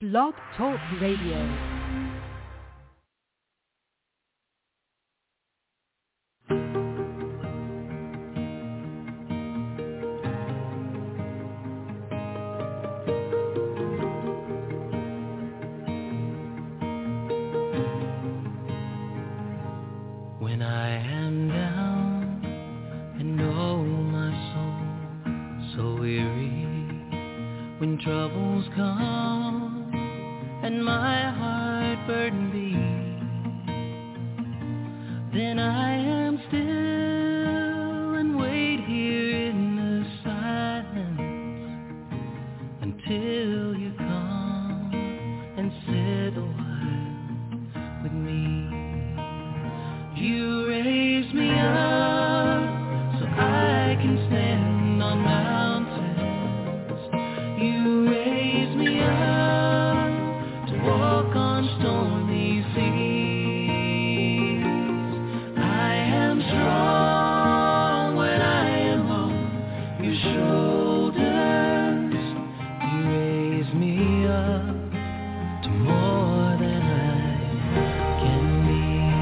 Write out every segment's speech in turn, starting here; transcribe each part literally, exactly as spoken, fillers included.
Blog Talk Radio. When I am down and oh my soul so weary, when troubles come and my heart burden be, then I am still and wait here in the silence until you come and sit a while with me. You raise me up so I can stand on mountains. You raise me up to walk on stormy seas. I am strong when I am on your shoulders. You raise me up to more than I can be.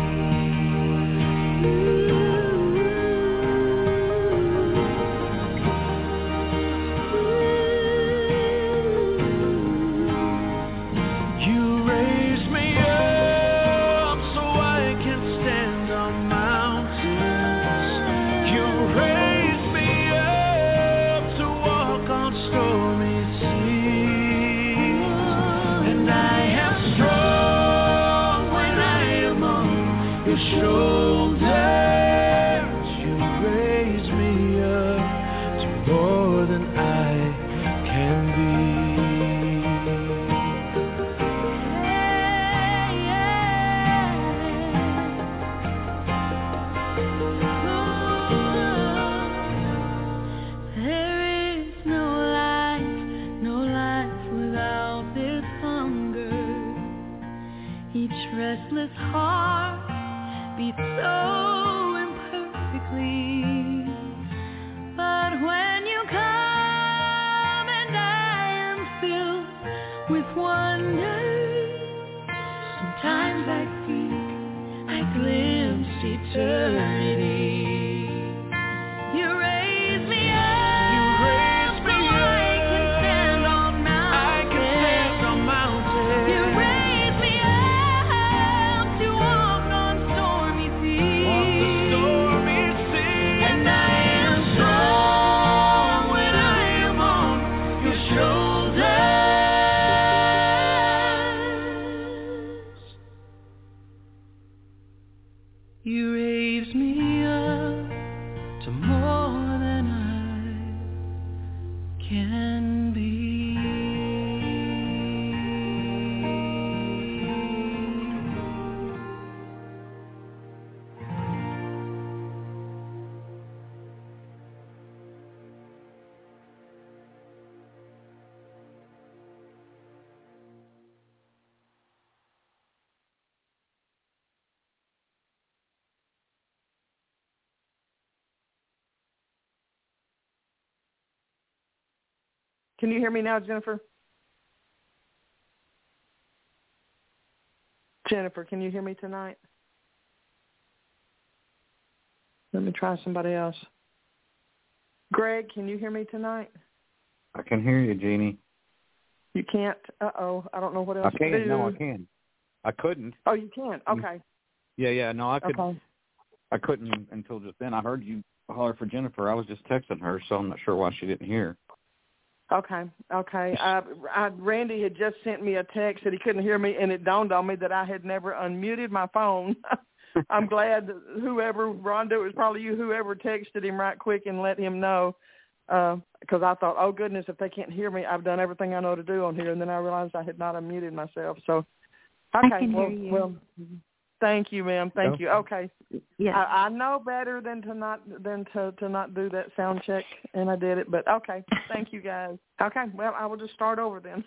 Can you hear me now, Jennifer? Jennifer, can you hear me tonight? Let me try somebody else. Greg, can you hear me tonight? I can hear you, Jeannie. You can't? Uh-oh. I don't know what else I can. to do. No, I can. I couldn't. Oh, you can? Okay. Yeah, yeah. No, I could. Okay. I couldn't until just then. I heard you holler for Jennifer. I was just texting her, so I'm not sure why she didn't hear. Okay, okay. I, I, Randy had just sent me a text that he couldn't hear me, and it dawned on me that I had never unmuted my phone. I'm glad that whoever, Rhonda, it was probably you, whoever texted him right quick and let him know, because uh, I thought, oh, goodness, if they can't hear me, I've done everything I know to do on here, and then I realized I had not unmuted myself. So, okay, I can well, hear you. well, thank you, ma'am. Thank you. Okay. Yes. I, I know better than to not than to, to not do that sound check, and I did it. But okay, thank you guys. Okay, well, I will just start over then.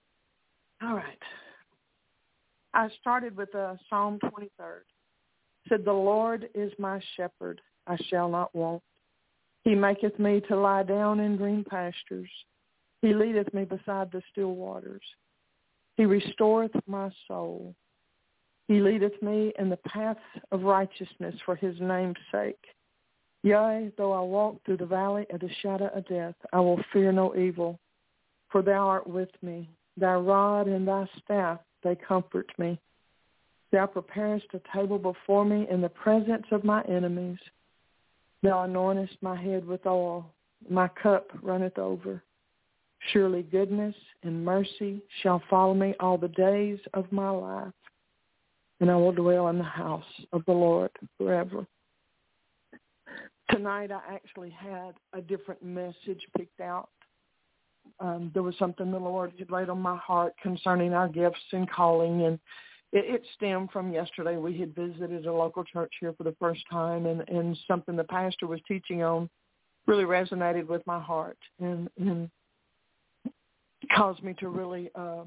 All right. I started with uh, Psalm twenty-third. It said, the Lord is my shepherd, I shall not want. He maketh me to lie down in green pastures. He leadeth me beside the still waters. He restoreth my soul. He leadeth me in the paths of righteousness for his name's sake. Yea, though I walk through the valley of the shadow of death, I will fear no evil, for thou art with me. Thy rod and thy staff, they comfort me. Thou preparest a table before me in the presence of my enemies. Thou anointest my head with oil. My cup runneth over. Surely goodness and mercy shall follow me all the days of my life, and I will dwell in the house of the Lord forever. Tonight I actually had a different message picked out. Um, there was something the Lord had laid on my heart concerning our gifts and calling, and it, it stemmed from yesterday. We had visited a local church here for the first time, and, and something the pastor was teaching on really resonated with my heart and, and caused me to really uh,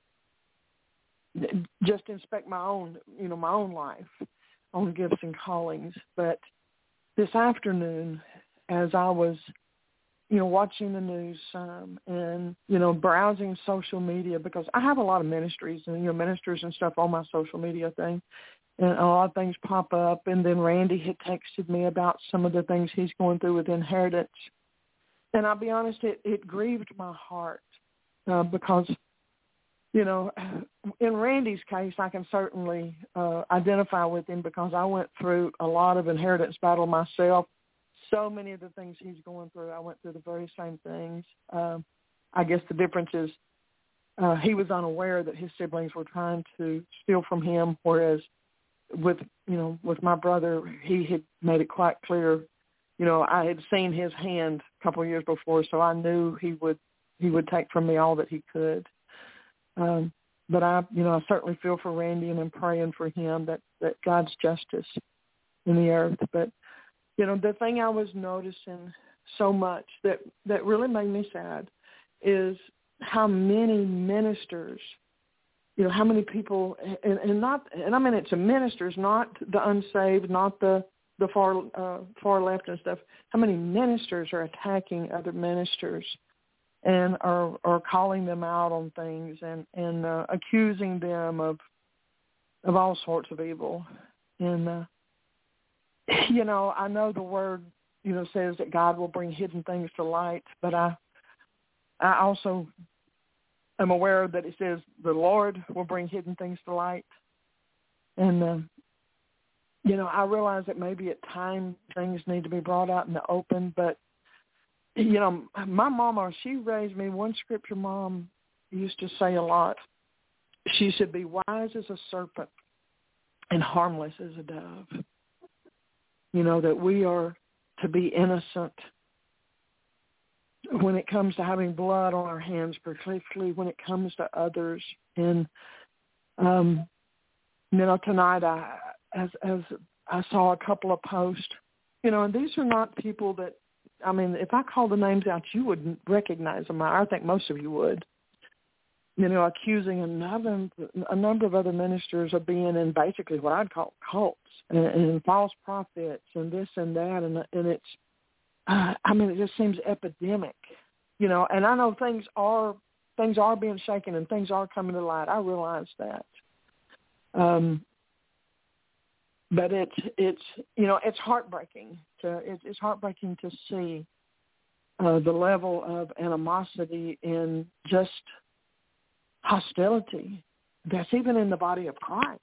just inspect my own, you know, my own life on gifts and callings. But this afternoon, as I was, you know, watching the news um, and, you know, browsing social media, because I have a lot of ministries and, you know, ministers and stuff on my social media thing, and a lot of things pop up. And then Randy had texted me about some of the things he's going through with inheritance. And I'll be honest, it, it grieved my heart uh, because, you know, in Randy's case, I can certainly uh, identify with him because I went through a lot of inheritance battle myself. So many of the things he's going through, I went through the very same things. Um, I guess the difference is uh, he was unaware that his siblings were trying to steal from him, whereas with, you know, with my brother, he had made it quite clear. You know, I had seen his hand a couple of years before, so I knew he would he would take from me all that he could. Um, but I, you know, I certainly feel for Randy, and I'm praying for him that, that God's justice in the earth. But, you know, the thing I was noticing so much that, that really made me sad is how many ministers, you know, how many people, and, and not, and I mean, it's the ministers, not the unsaved, not the, the far, uh, far left and stuff. How many ministers are attacking other ministers and are, are calling them out on things and, and uh, accusing them of of all sorts of evil. And, uh, you know, I know the word, you know, says that God will bring hidden things to light, but I I also am aware that it says the Lord will bring hidden things to light. And, uh, you know, I realize that maybe at times things need to be brought out in the open, but you know, my mama, she raised me. One scripture Mom used to say a lot. She said, be wise as a serpent and harmless as a dove. You know, that we are to be innocent when it comes to having blood on our hands, particularly when it comes to others. And, um, you know, tonight I, as, as I saw a couple of posts, you know, and these are not people that, I mean, if I call the names out, you wouldn't recognize them. I think most of you would. You know, accusing another, a number of other ministers of being in basically what I'd call cults and, and false prophets and this and that. And, and it's, uh, I mean, it just seems epidemic, you know, and I know things are, things are being shaken and things are coming to light. I realize that. Um, But it's, it's you know, it's heartbreaking. To, it's, it's heartbreaking to see uh, the level of animosity and just hostility that's even in the body of Christ.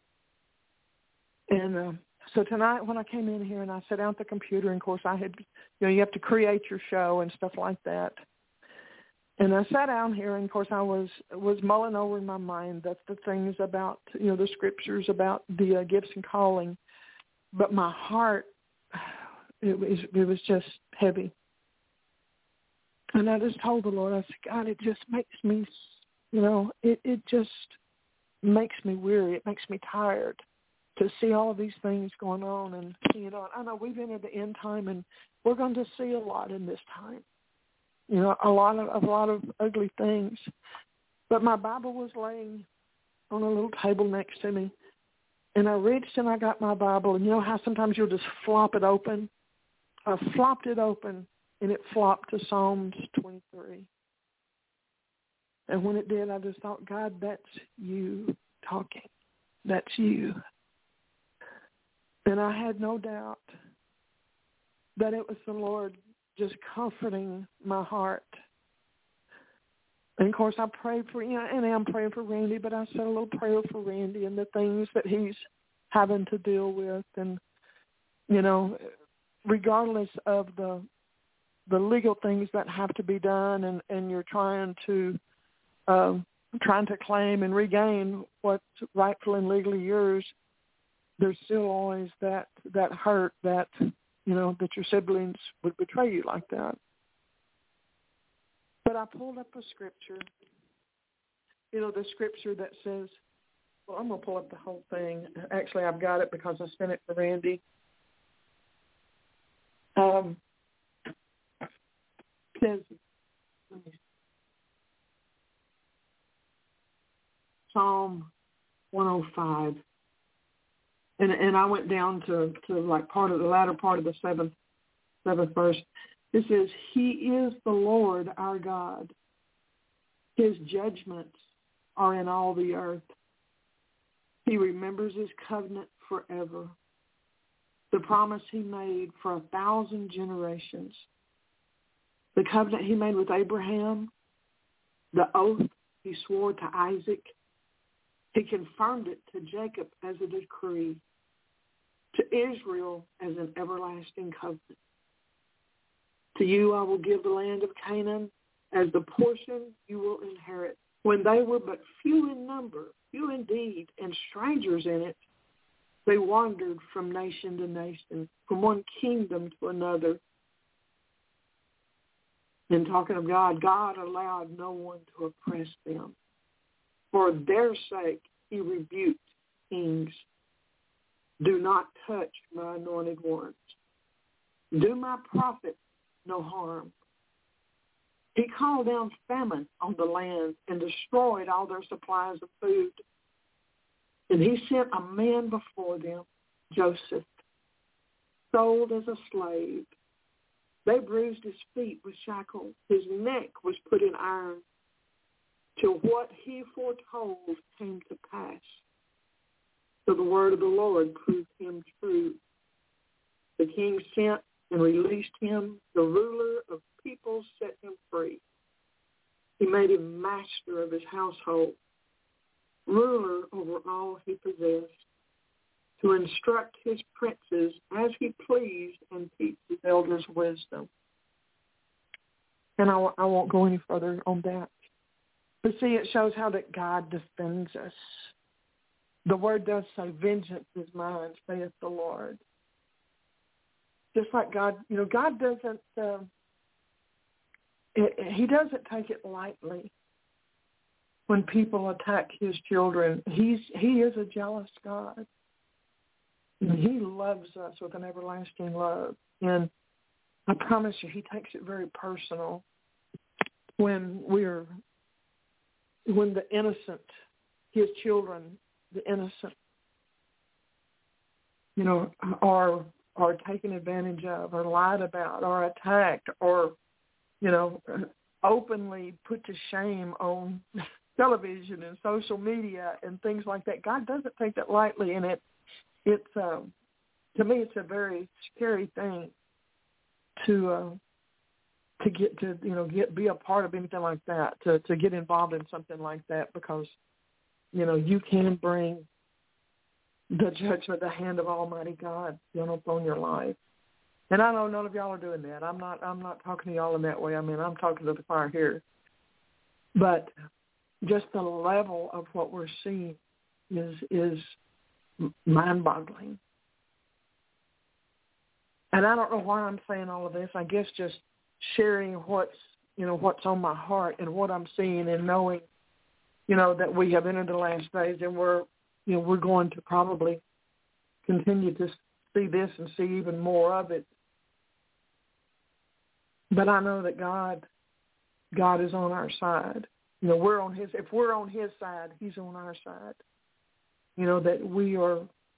And uh, so tonight when I came in here and I sat down at the computer, and of course I had, you know, you have to create your show and stuff like that. And I sat down here, and of course I was was mulling over in my mind that's the things about, you know, the scriptures about the uh, gifts and calling. But my heart, it was it was just heavy. And I just told the Lord, I said, God, it just makes me, you know, it, it just makes me weary. It makes me tired to see all of these things going on. And, you know, I know we've entered the end time, and we're going to see a lot in this time. You know, a lot of a lot of ugly things. But my Bible was laying on a little table next to me, And I reached and I got my Bible, and you know how sometimes you'll just flop it open? I flopped it open, and it flopped to Psalms twenty-three. And when it did, I just thought, God, that's you talking. That's you. And I had no doubt that it was the Lord just comforting my heart. And, of course, I prayed for, you know, and I'm praying for Randy, but I said a little prayer for Randy and the things that he's having to deal with. And, you know, regardless of the the legal things that have to be done, and, and you're trying to um, trying to claim and regain what's rightful and legally yours, there's still always that, that hurt that, you know, that your siblings would betray you like that. But I pulled up a scripture, you know, the scripture that says, well, I'm going to pull up the whole thing. Actually, I've got it because I sent it to Randy. Um, it says, Psalm one oh five. And and I went down to, to like part of the latter part of the seventh, seventh verse. It says, He is the Lord our God. His judgments are in all the earth. He remembers his covenant forever, the promise he made for a thousand generations, the covenant he made with Abraham, the oath he swore to Isaac. He confirmed it to Jacob as a decree, to Israel as an everlasting covenant. To you I will give the land of Canaan as the portion you will inherit. When they were but few in number, few indeed, and strangers in it, they wandered from nation to nation, from one kingdom to another. And talking of God, God allowed no one to oppress them. For their sake he rebuked kings. Do not touch my anointed ones. Do my prophets no harm. He called down famine on the land and destroyed all their supplies of food. And he sent a man before them, Joseph, sold as a slave. They bruised his feet with shackles. His neck was put in iron, till what he foretold came to pass. So the word of the Lord proved him true. The king sent and released him. The ruler of people set him free. He made him master of his household, ruler over all he possessed, to instruct his princes as he pleased and teach his elders wisdom. And I, I won't go any further on that. But see, it shows how that God defends us. The word does say, vengeance is mine, saith the Lord. Just like God, you know, God doesn't, uh, it, he doesn't take it lightly when people attack his children. He's He is a jealous God. And he loves us with an everlasting love. And I promise you, he takes it very personal when we're, when the innocent, his children, the innocent, you know, are are taken advantage of, or lied about, or attacked, or, you know, openly put to shame on television and social media and things like that. God doesn't take that lightly, and it it's um, to me it's a very scary thing to uh, to get to you know get be a part of anything like that, to to get involved in something like that, because you know you can bring the judgment, the hand of Almighty God, you know, upon your life. And I know none of y'all are doing that. I'm not. I'm not talking to y'all in that way. I mean, I'm talking to the choir here. But just the level of what we're seeing is is mind-boggling. And I don't know why I'm saying all of this. I guess just sharing what's you know what's on my heart and what I'm seeing, and knowing, you know, that we have entered the last days, and we're you know we're going to probably continue to see this and see even more of it. But I know that God, God is on our side. You know, we're on His. If we're on His side, He's on our side. You know that we are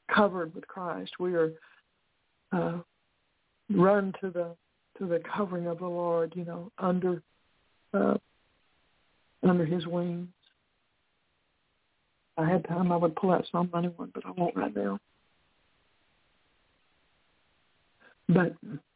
covered with Christ. We are uh, run to the to the covering of the Lord, you know, under uh, under His wings. If I had time, I would pull out Psalm ninety-one, but I won't right now. But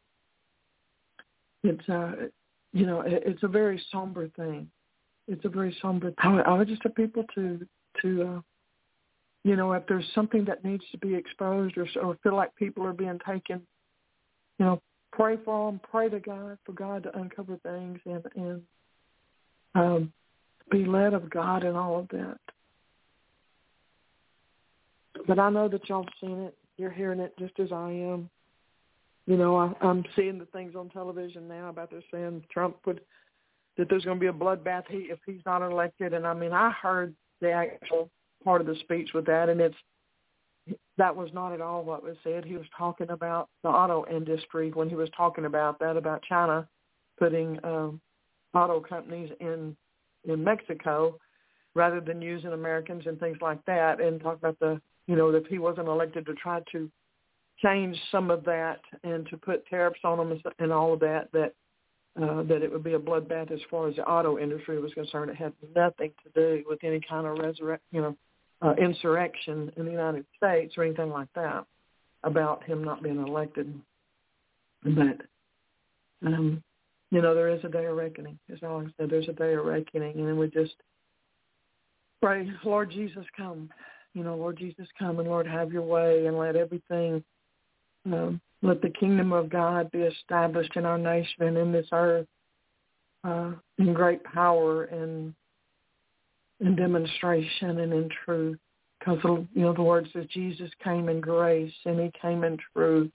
it's uh, you know, it, it's a very somber thing. It's a very somber thing. I, I would just have people to to uh, you know, if there's something that needs to be exposed or, or feel like people are being taken, you know, pray for them, pray to God, for God to uncover things and, and um, be led of God in all of that. But I know that y'all have seen it. You're hearing it just as I am. You know, I, I'm seeing the things on television now about they're saying Trump would, that there's going to be a bloodbath he, if he's not elected. And, I mean, I heard the actual part of the speech with that, and it's that was not at all what was said. He was talking about the auto industry when he was talking about that, about China putting um, auto companies in in Mexico rather than using Americans and things like that, and talk about the, you know, if he wasn't elected, to try to change some of that and to put tariffs on them and all of that, that uh, that it would be a bloodbath as far as the auto industry was concerned. It had nothing to do with any kind of resurrect, you know, uh, insurrection in the United States or anything like that about him not being elected. But, um, you know, there is a day of reckoning. As I always said, there's a day of reckoning, and we just pray, Lord Jesus, come. You know, Lord Jesus, come, and Lord, have your way, and let everything, um, let the kingdom of God be established in our nation and in this earth uh, in great power and in demonstration and in truth. Because, you know, the word says Jesus came in grace and he came in truth.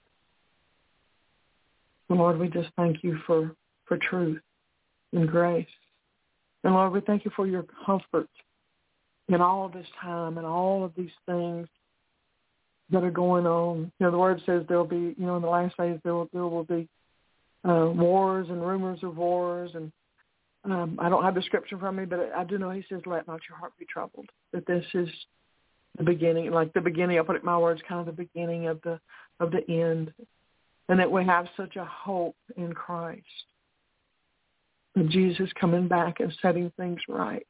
And Lord, we just thank you for, for truth and grace. And Lord, we thank you for your comfort in all of this time and all of these things that are going on. You know, the word says there'll be, you know, in the last days there will, there will be uh, wars and rumors of wars. And um, I don't have the scripture from me, but I do know he says, let not your heart be troubled. That this is the beginning, like the beginning, I'll put it in my words, kind of the beginning of the of the end. And that we have such a hope in Christ. Of Jesus coming back and setting things right.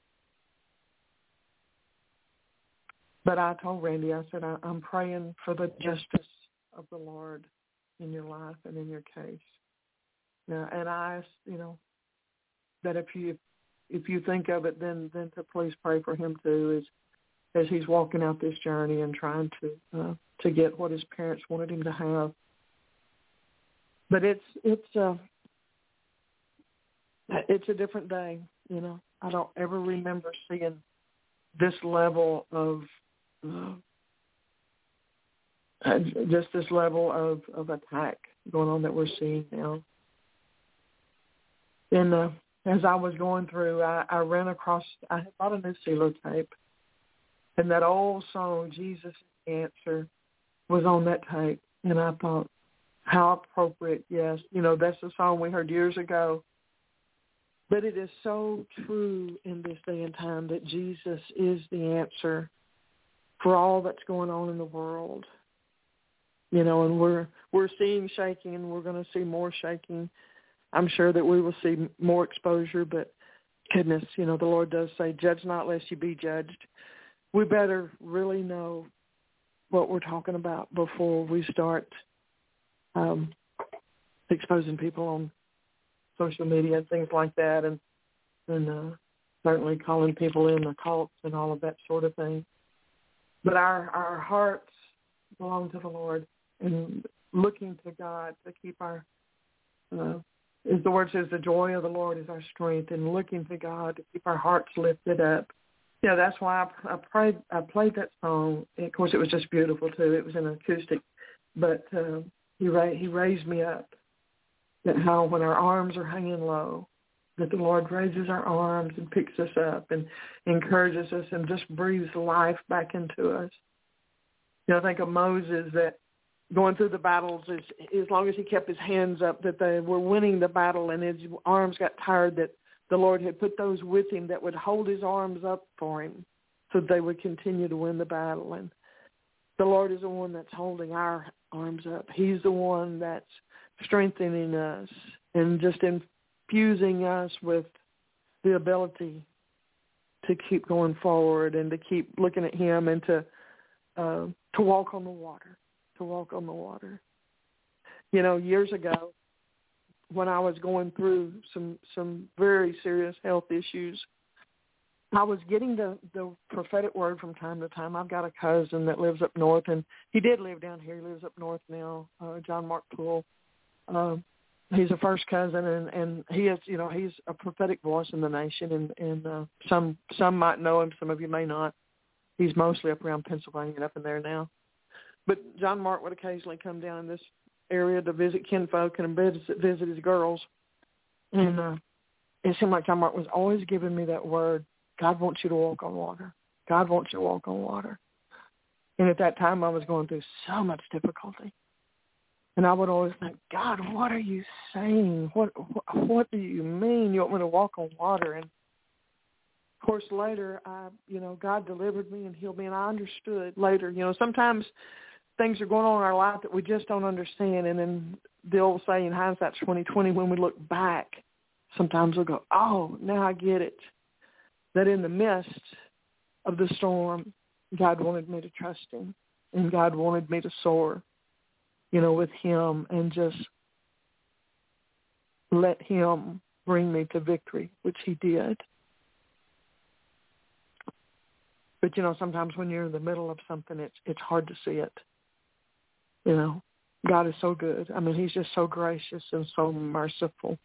But I told Randy, I said, I, I'm praying for the justice of the Lord in your life and in your case. Now, and I asked, you know, that if you if you think of it, then then to please pray for him too, as as he's walking out this journey and trying to uh, to get what his parents wanted him to have. But it's it's uh, it's a different day, you know. I don't ever remember seeing this level of uh, just this level of, of attack going on that we're seeing now. And uh, as I was going through, I, I ran across, I had bought a new CeeLo tape, and that old song, Jesus' Answer, was on that tape. And I thought, how appropriate, yes. You know, that's the song we heard years ago. But it is so true in this day and time that Jesus is the answer for all that's going on in the world. You know, and we're we're seeing shaking, and we're going to see more shaking. I'm sure that we will see more exposure, but goodness, you know, the Lord does say, judge not lest you be judged. We better really know what we're talking about before we start um, exposing people on social media and things like that, and and uh, certainly calling people in the cults and all of that sort of thing. But our, our hearts belong to the Lord, and looking to God to keep our, uh, as the word says, the joy of the Lord is our strength, and looking to God to keep our hearts lifted up. Yeah, that's why I, I prayed. I played that song. Of course, it was just beautiful too. It was an acoustic, but uh, he ra- he raised me up. That how when our arms are hanging low, that the Lord raises our arms and picks us up and encourages us and just breathes life back into us. You know, I think of Moses, that going through the battles, as, as long as he kept his hands up, that they were winning the battle, and his arms got tired, that the Lord had put those with him that would hold his arms up for him so they would continue to win the battle. And the Lord is the one that's holding our arms up. He's the one that's strengthening us and just infusing us with the ability to keep going forward and to keep looking at him and to uh, to walk on the water, to walk on the water. You know, years ago, when I was going through some, some very serious health issues, I was getting the, the prophetic word from time to time. I've got a cousin that lives up north, and he did live down here. He lives up north now, uh, John Mark Poole. Uh, he's a first cousin, and, and he is, you know, he's a prophetic voice in the nation, and, and uh, some some might know him, some of you may not. He's mostly up around Pennsylvania and up in there now. But John Mark would occasionally come down in this area to visit kinfolk and visit, visit his girls. And uh, it seemed like John Mark was always giving me that word, God wants you to walk on water. God wants you to walk on water. And at that time, I was going through so much difficulty. And I would always think, God, what are you saying? What what do you mean you want me to walk on water? And, of course, later, I, you know, God delivered me and healed me, and I understood later. You know, sometimes things are going on in our life that we just don't understand, and then the old saying, hindsight's twenty twenty, when we look back, sometimes we'll go, oh, now I get it. That in the midst of the storm, God wanted me to trust him, and God wanted me to soar, you know, with him and just let him bring me to victory, which he did. But, you know, sometimes when you're in the middle of something, it's it's hard to see it. You know, God is so good. I mean, he's just so gracious and so merciful.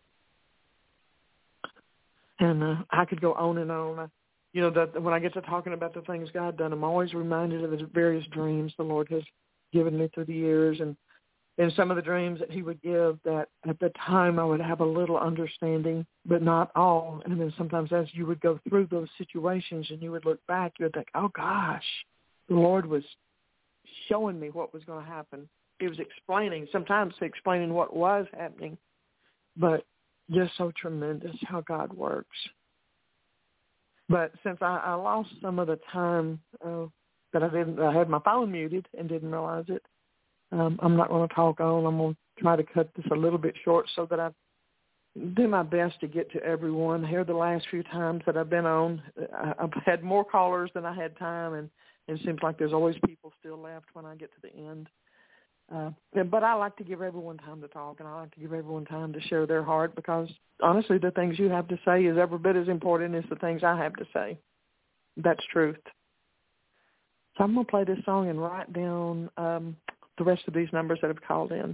And uh, I could go on and on. I, you know, that when I get to talking about the things God done, I'm always reminded of the various dreams the Lord has given me through the years, and, and some of the dreams that he would give that at the time I would have a little understanding, but not all. And then sometimes as you would go through those situations and you would look back, you would think, oh, gosh, the Lord was showing me what was going to happen. He was explaining, sometimes explaining what was happening, but just so tremendous how God works. But since I, I lost some of the time uh, that I didn't, I had my phone muted and didn't realize it, um, I'm not going to talk on. I'm going to try to cut this a little bit short so that I do my best to get to everyone. Here the last few times that I've been on, I, I've had more callers than I had time, and, and it seems like there's always people still left when I get to the end. Uh, but I like to give everyone time to talk, and I like to give everyone time to share their heart, because honestly, the things you have to say is every bit as important as the things I have to say. That's truth. So I'm going to play this song and write down um, the rest of these numbers that have called in.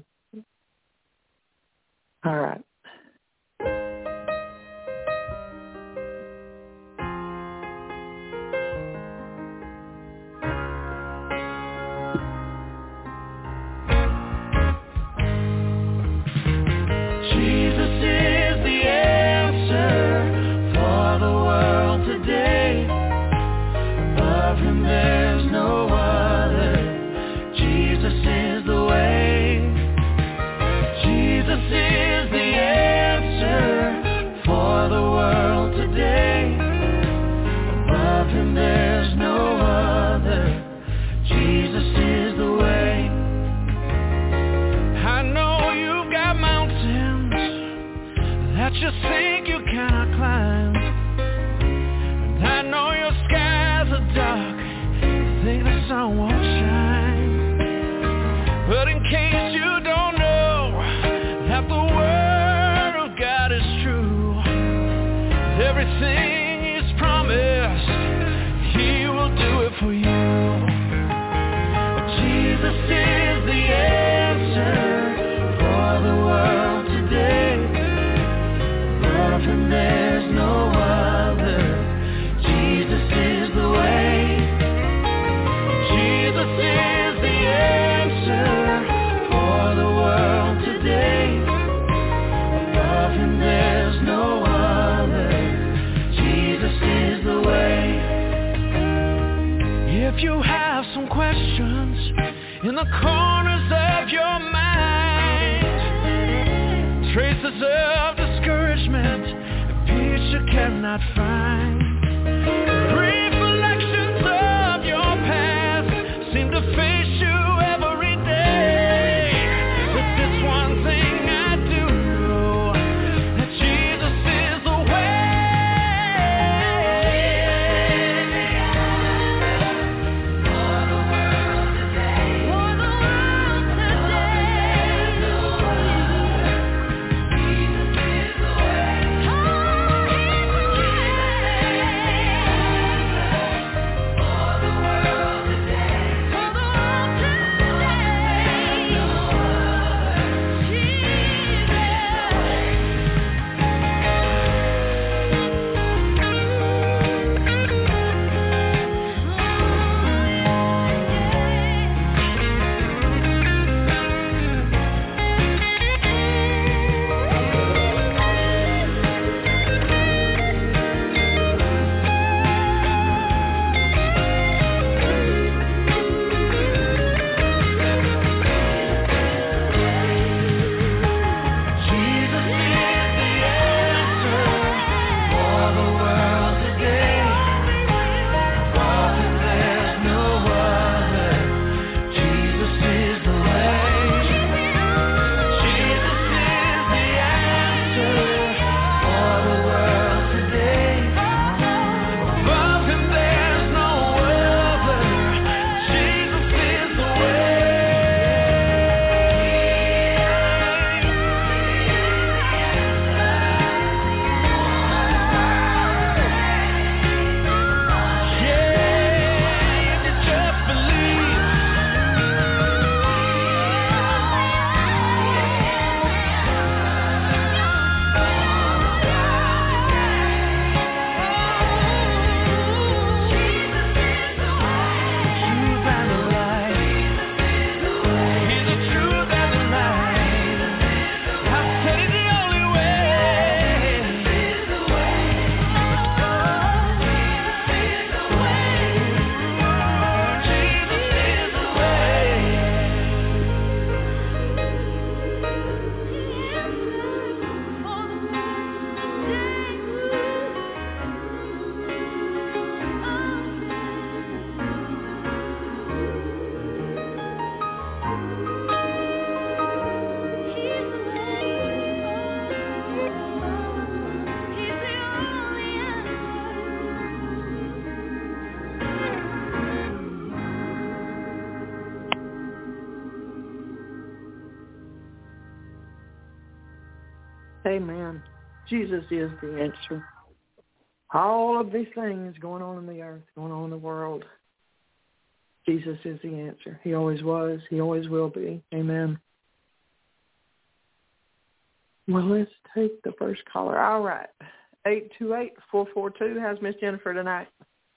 All right. Just think you cannot climb, and I know your skies are dark, you think the sun won't shine, but in case you don't know that the word of God is true, everything he's promised, he will do it for you. Jesus is the answer for the world today. And there's no other. Jesus is the way. Jesus is the answer for the world today. Above him there's no other. Jesus is the way. If you have some questions in the corners of your mind, traces of discouragement, peace you cannot find, recollections of your past seem to face Amen. Jesus is the answer. All of these things going on in the earth, going on in the world, Jesus is the answer. He always was. He always will be. Amen. Well, let's take the first caller. All right. eight two eight, four four two. How's Miss Jennifer tonight?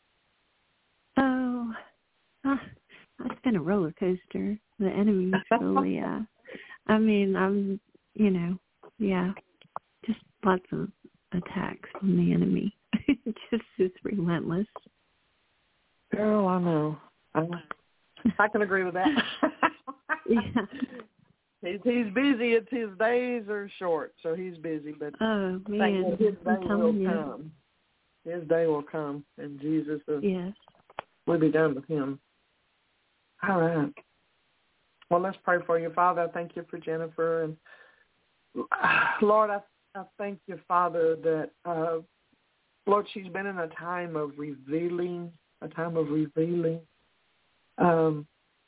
Oh, uh, it's been a roller coaster. The enemy's really, uh, I mean, I'm, you know, yeah, just lots of attacks from the enemy. Just is relentless. Girl, I know. I, I can agree with that. Yeah. He's, he's busy. It's his days are short, so he's busy. But oh man, his day I'm will you. come. His day will come, and Jesus will, yes. will be done with him. All right. Well, let's pray for you, Father. I thank you for Jennifer, and Lord, I, I thank you, Father, that uh, Lord, she's been in a time of revealing, a time of revealing. Um,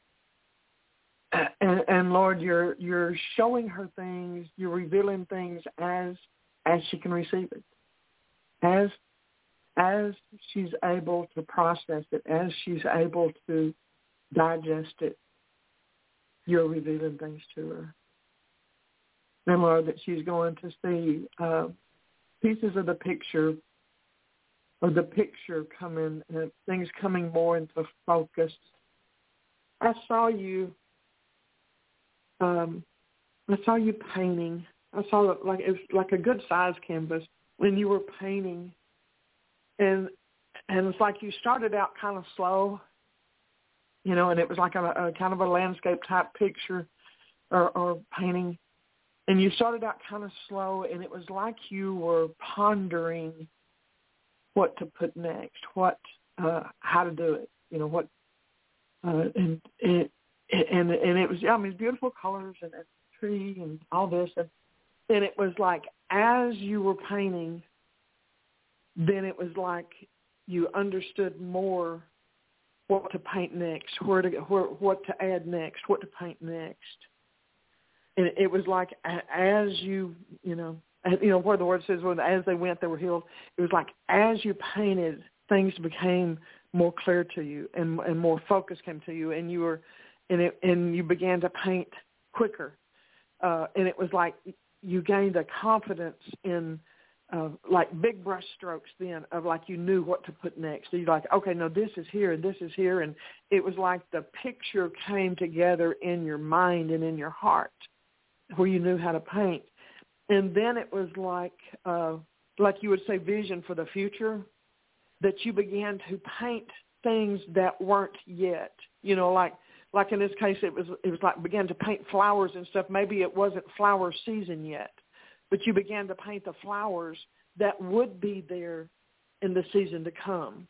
and, and Lord, you're you're showing her things, you're revealing things as as she can receive it, as as she's able to process it, as she's able to digest it. You're revealing things to her. And Lord, that she's going to see uh, pieces of the picture, or the picture coming, uh, things coming more into focus. I saw you. Um, I saw you painting. I saw it like it was like a good size canvas when you were painting, and and it's like you started out kind of slow, you know, and it was like a, a kind of a landscape type picture or, or painting, and you started out kind of slow, and it was like you were pondering what to put next, what uh, how to do it, you know, what uh, and it. And and it was, I mean, beautiful colors and a tree and all this. And, and it was like as you were painting, then it was like you understood more what to paint next, where to where, what to add next, what to paint next. And it was like as you, you know, you know, where the word says, when as they went, they were healed. It was like as you painted, things became more clear to you, and and more focus came to you, and you were. And it, and you began to paint quicker, uh, and it was like you gained a confidence in, uh, like big brush strokes. Then of like you knew what to put next. So you're like, okay, no, this is here and this is here, and it was like the picture came together in your mind and in your heart, where you knew how to paint. And then it was like, uh, like you would say, vision for the future. That you began to paint things that weren't yet, you know, like. Like in this case, it was it was like began to paint flowers and stuff. Maybe it wasn't flower season yet, but you began to paint the flowers that would be there in the season to come.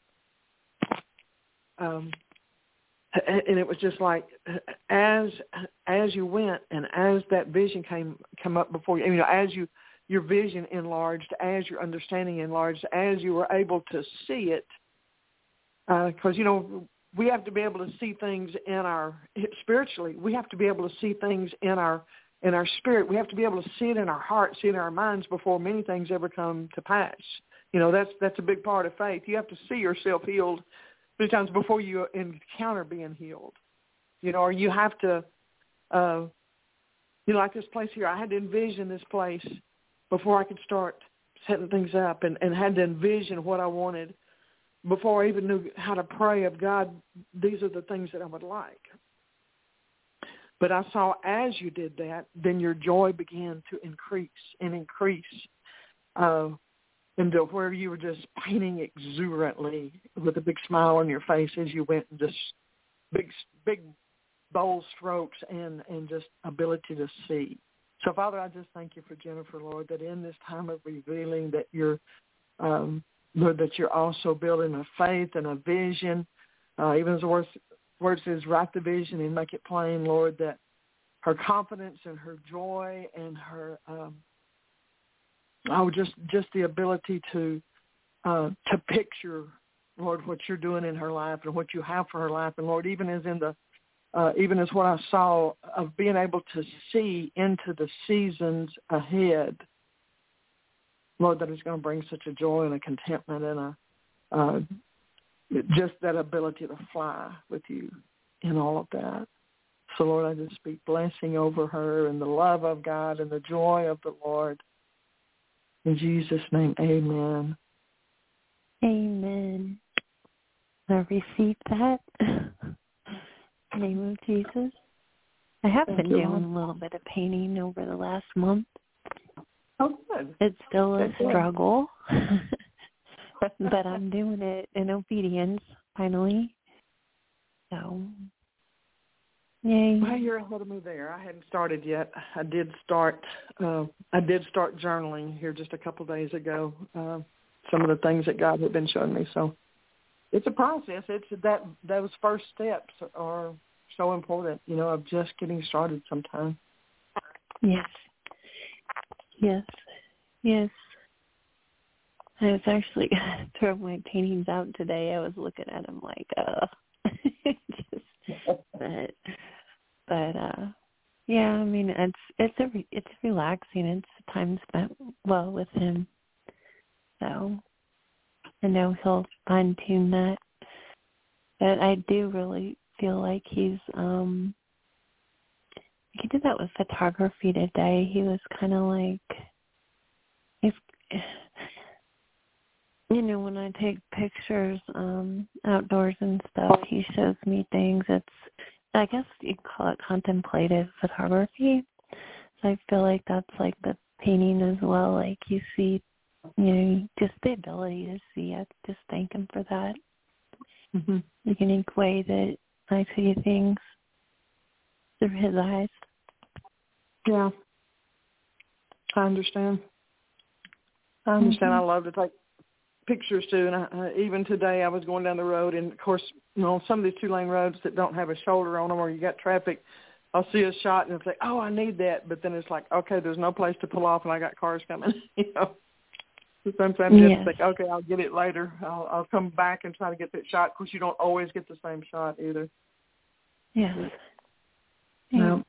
Um, and it was just like as as you went and as that vision came come up before you, you know, as you your vision enlarged, as your understanding enlarged, as you were able to see it, because uh, you know. We have to be able to see things in our spiritually. We have to be able to see things in our in our spirit. We have to be able to see it in our heart, see it in our minds before many things ever come to pass. You know, that's that's a big part of faith. You have to see yourself healed many times before you encounter being healed. You know, or you have to, uh, you know, like this place here. I had to envision this place before I could start setting things up, and, and had to envision what I wanted. Before I even knew how to pray of God, these are the things that I would like. But I saw as you did that, then your joy began to increase and increase uh, into where you were just painting exuberantly with a big smile on your face as you went, and just big, big, bold strokes and, and just ability to see. So, Father, I just thank you for Jennifer, Lord, that in this time of revealing that you're um, Lord, that you're also building a faith and a vision, uh, even as the word, word says, write the vision and make it plain, Lord, that her confidence and her joy and her, um, oh, just just the ability to uh, to picture, Lord, what you're doing in her life and what you have for her life, and Lord, even as in the, uh, even as what I saw of being able to see into the seasons ahead. Lord, that it's going to bring such a joy and a contentment and a uh, just that ability to fly with you in all of that. So, Lord, I just speak blessing over her and the love of God and the joy of the Lord. In Jesus' name, amen. Amen. I receive that. In the name of Jesus. I have Thank been you, doing Lord. a little bit of painting over the last month. Oh, good. It's still a That's good. struggle, but I'm doing it in obedience, finally. So, yay. Well, you're ahead of me there. I hadn't started yet. I did start. Uh, I did start journaling here just a couple of days ago. Uh, some of the things that God had been showing me. So it's a process. It's that those first steps are so important. You know, of just getting started. Sometimes. Yes. Yes. Yes. I was actually throwing my paintings out today. I was looking at them like, uh, just, but, but, uh, yeah, I mean, it's, it's a, it's relaxing. It's time spent well with him. So I know he'll fine tune that, but I do really feel like he's, um, he did that with photography today. He was kind of like, if, you know, when I take pictures um, outdoors and stuff, he shows me things. It's, I guess you call it contemplative photography. So I feel like that's like the painting as well. Like you see, you know, just the ability to see. I just thank him for that. Mm-hmm. The unique way that I see things through his eyes. Yeah, I understand. I understand. Mm-hmm. I love to take pictures too, and I, uh, even today I was going down the road, and of course, you know, some of these two-lane roads that don't have a shoulder on them, or you got traffic, I'll see a shot and it's like, oh, I need that, but then it's like, okay, there's no place to pull off, and I got cars coming. You know, so sometimes you have to think, okay, I'll get it later. I'll, I'll come back and try to get that shot. Of course, you don't always get the same shot either. Yes. No.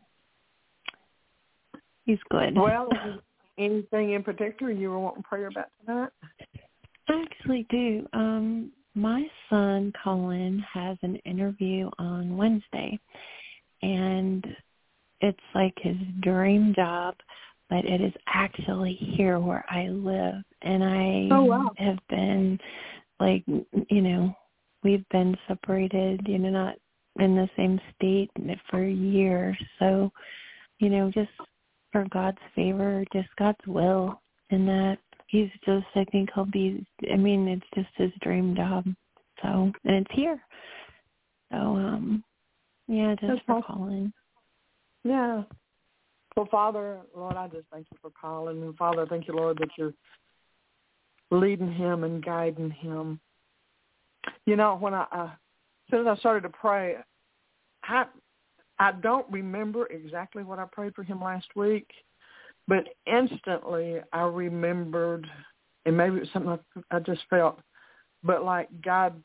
He's good. Well, anything in particular you were wanting prayer about tonight? I actually do. Um, my son, Colin, has an interview on Wednesday, and it's like his dream job, but it is actually here where I live. And I oh, wow. have been, like, you know, we've been separated, you know, not in the same state for years. So, you know, just for God's favor, just God's will, and that he's just, I think he'll be, I mean, it's just his dream job. So, and it's here. So, um, yeah, just That's for awesome. Colin. Yeah. Well, Father, Lord, I just thank you for Colin. And Father, I thank you, Lord, that you're leading him and guiding him. You know, when I, uh, as soon as I started to pray, I, I don't remember exactly what I prayed for him last week, but instantly I remembered, and maybe it was something I, I just felt, but like God,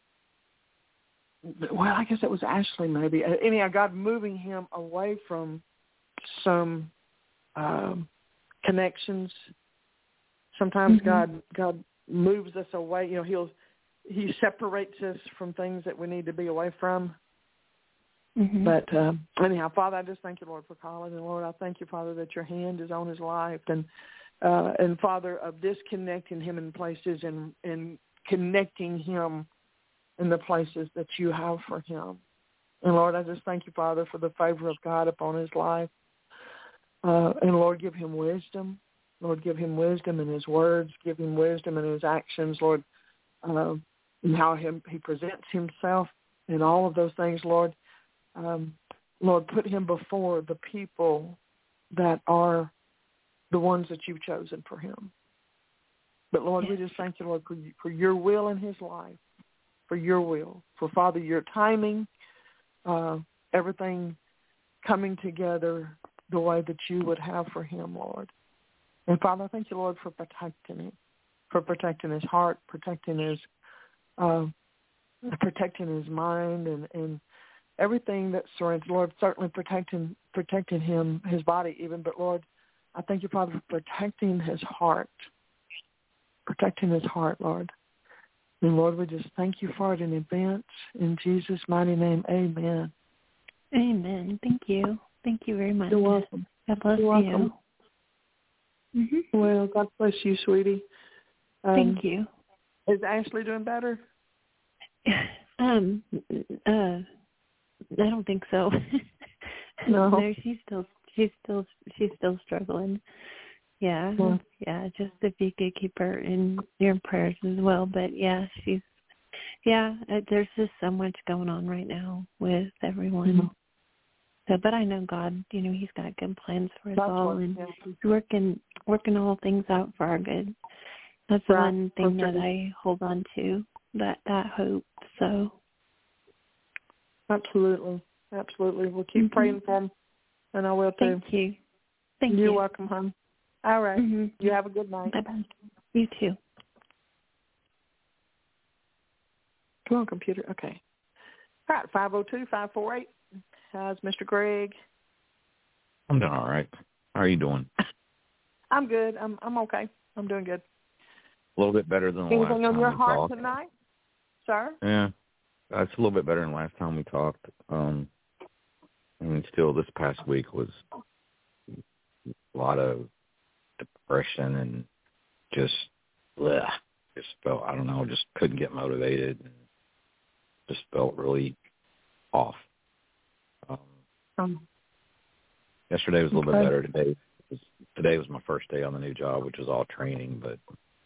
well, I guess it was Ashley maybe. Anyhow, God moving him away from some um, connections. Sometimes mm-hmm. God God moves us away. You know, he'll he separates us from things that we need to be away from. Mm-hmm. But uh, anyhow, Father, I just thank you, Lord, for Colin. And, Lord, I thank you, Father, that your hand is on his life. And, uh, and Father, of disconnecting him in places and, and connecting him in the places that you have for him. And, Lord, I just thank you, Father, for the favor of God upon his life. Uh, and, Lord, give him wisdom. Lord, give him wisdom in his words. Give him wisdom in his actions, Lord, uh, and how him, he presents himself and all of those things, Lord. Um, Lord, put him before the people that are the ones that you've chosen for him. But, Lord, yes. we just thank you, Lord, for, for your will in his life, for your will, for, Father, your timing, uh, everything coming together the way that you would have for him, Lord. And, Father, I thank you, Lord, for protecting him, for protecting his heart, protecting his uh, protecting his mind, and, and everything that surrounds, Lord, certainly protecting protecting him, his body even. But, Lord, I thank you, Father, for protecting his heart, protecting his heart, Lord. And, Lord, we just thank you for it in advance. In Jesus' mighty name, amen. Amen. Thank you. Thank you very much. You're welcome. God bless You're welcome. you. Mm-hmm. Well, God bless you, sweetie. Um, Thank you. Is Ashley doing better? Um, uh, I don't think so. No. no, she's still, she's still, she's still struggling. Yeah, yeah, yeah. Just if you could keep her in your prayers as well. But yeah, she's, yeah. uh, There's just so much going on right now with everyone. Mm-hmm. So, but I know God, you know, He's got good plans for us That's all, what, and yeah. He's working, working all things out for our good. That's the Right. one thing Perfect. that I hold on to, that that hope. So. Absolutely. Absolutely. We'll keep Mm-hmm. praying for him, and I will too. Thank you. Thank You're you. welcome, hon. All right. Mm-hmm. You have a good night. Bye-bye. You too. Come on, computer. Okay. All right, five oh two, five four eight. How's Mister Greg? I'm doing all right. How are you doing? I'm good. I'm I'm okay. I'm doing good. A little bit better than the last Anything on time your we heart talked. tonight, sir? Yeah, it's a little bit better than last time we talked. Um, and still, this past week was a lot of depression and just, bleh, just felt, I don't know, just couldn't get motivated. And just felt really off. Um, Um, yesterday was a little okay. bit better. Today was, today was my first day on the new job, which was all training, but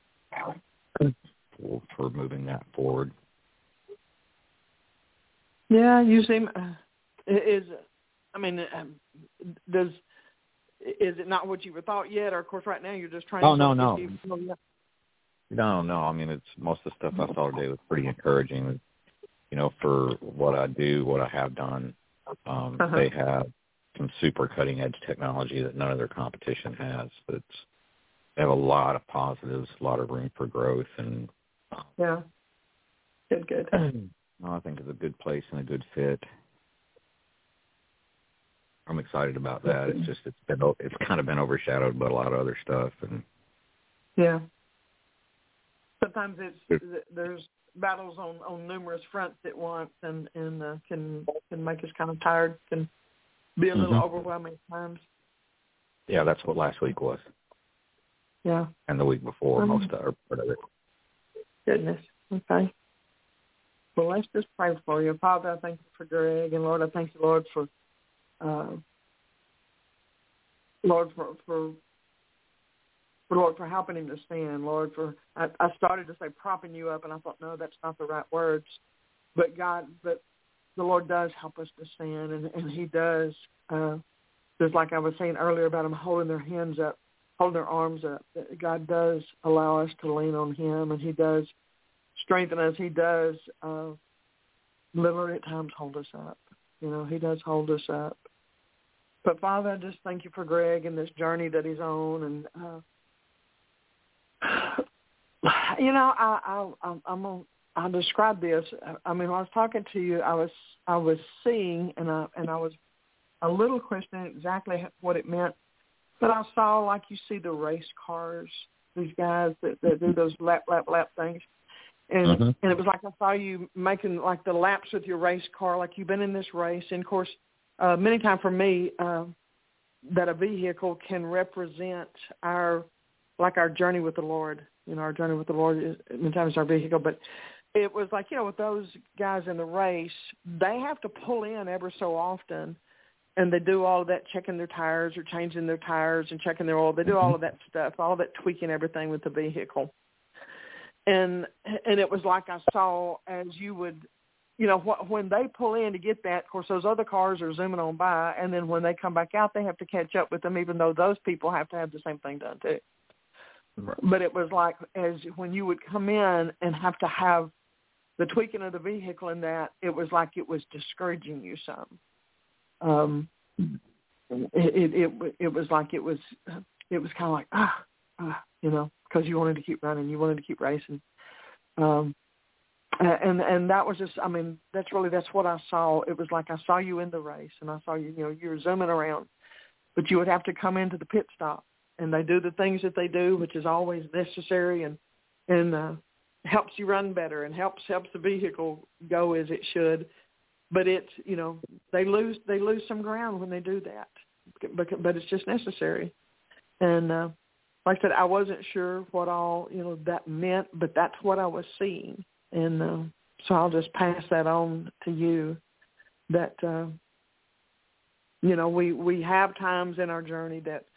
for moving that forward. Yeah, you seem, uh, is, I mean, um, does, is it not what you thought yet? Or, of course, right now you're just trying Oh, to... no, no. You, No, no. I mean, it's most of the stuff I saw today was pretty encouraging. You know, for what I do, what I have done, um, uh-huh. they have some super cutting-edge technology that none of their competition has. It's, they have a lot of positives, a lot of room for growth, and Yeah. Good, good. I think it's a good place and a good fit. I'm excited about that. It's just it's been it's kind of been overshadowed by a lot of other stuff, and yeah. Sometimes it's there's battles on, on numerous fronts at once, and and uh, can can make us kind of tired, can be a little mm-hmm. overwhelming at times. Yeah, that's what last week was. Yeah. And the week before, um, most of or part of it. Goodness. Okay. Well, let's just pray for you. Father, I thank you for Greg, and Lord, I thank you, Lord, for uh, Lord for for. For Lord, for helping him to stand, Lord, for I, I started to say propping you up, and I thought, no, that's not the right words. But God, but the Lord does help us to stand, and, and he does. Uh, just like I was saying earlier about him holding their hands up, holding their arms up. God does allow us to lean on him, and he does strengthen us. He does uh, literally at times hold us up. You know, he does hold us up. But Father, I just thank you for Greg and this journey that he's on, and uh, you know, I, I, I'm gonna, I'll describe this. I mean, when I was talking to you, I was, I was seeing, and I, and I was a little questioning exactly what it meant. But I saw, like you see the race cars, these guys that, that do those lap, lap, lap things, and mm-hmm. and it was like I saw you making like the laps with your race car, like you've been in this race. And of course, uh, many times for me, uh, that a vehicle can represent our like our journey with the Lord. You know, our journey with the Lord is many times our vehicle. But it was like, you know, with those guys in the race, they have to pull in ever so often, and they do all of that, checking their tires or changing their tires and checking their oil. They do mm-hmm. all of that stuff, all that tweaking everything with the vehicle. And and it was like I saw as you would, you know, wh- when they pull in to get that, of course, those other cars are zooming on by, and then when they come back out, they have to catch up with them, even though those people have to have the same thing done too. But it was like as when you would come in and have to have the tweaking of the vehicle in that, it was like it was discouraging you some. Um, it, it, it, it was like it was, it was kind of like, ah, ah, you know, because you wanted to keep running, you wanted to keep racing. Um, and, and that was just, I mean, that's really, that's what I saw. It was like I saw you in the race, and I saw you, you know, you were zooming around, but you would have to come into the pit stop. And they do the things that they do, which is always necessary. And, and uh, helps you run better and helps helps the vehicle go as it should. But it's, you know, they lose they lose some ground when they do that, but, but it's just necessary. And uh, like I said, I wasn't sure what all, you know, that meant, but that's what I was seeing. And uh, so I'll just pass that on to you, that, uh, you know, we, we have times in our journey that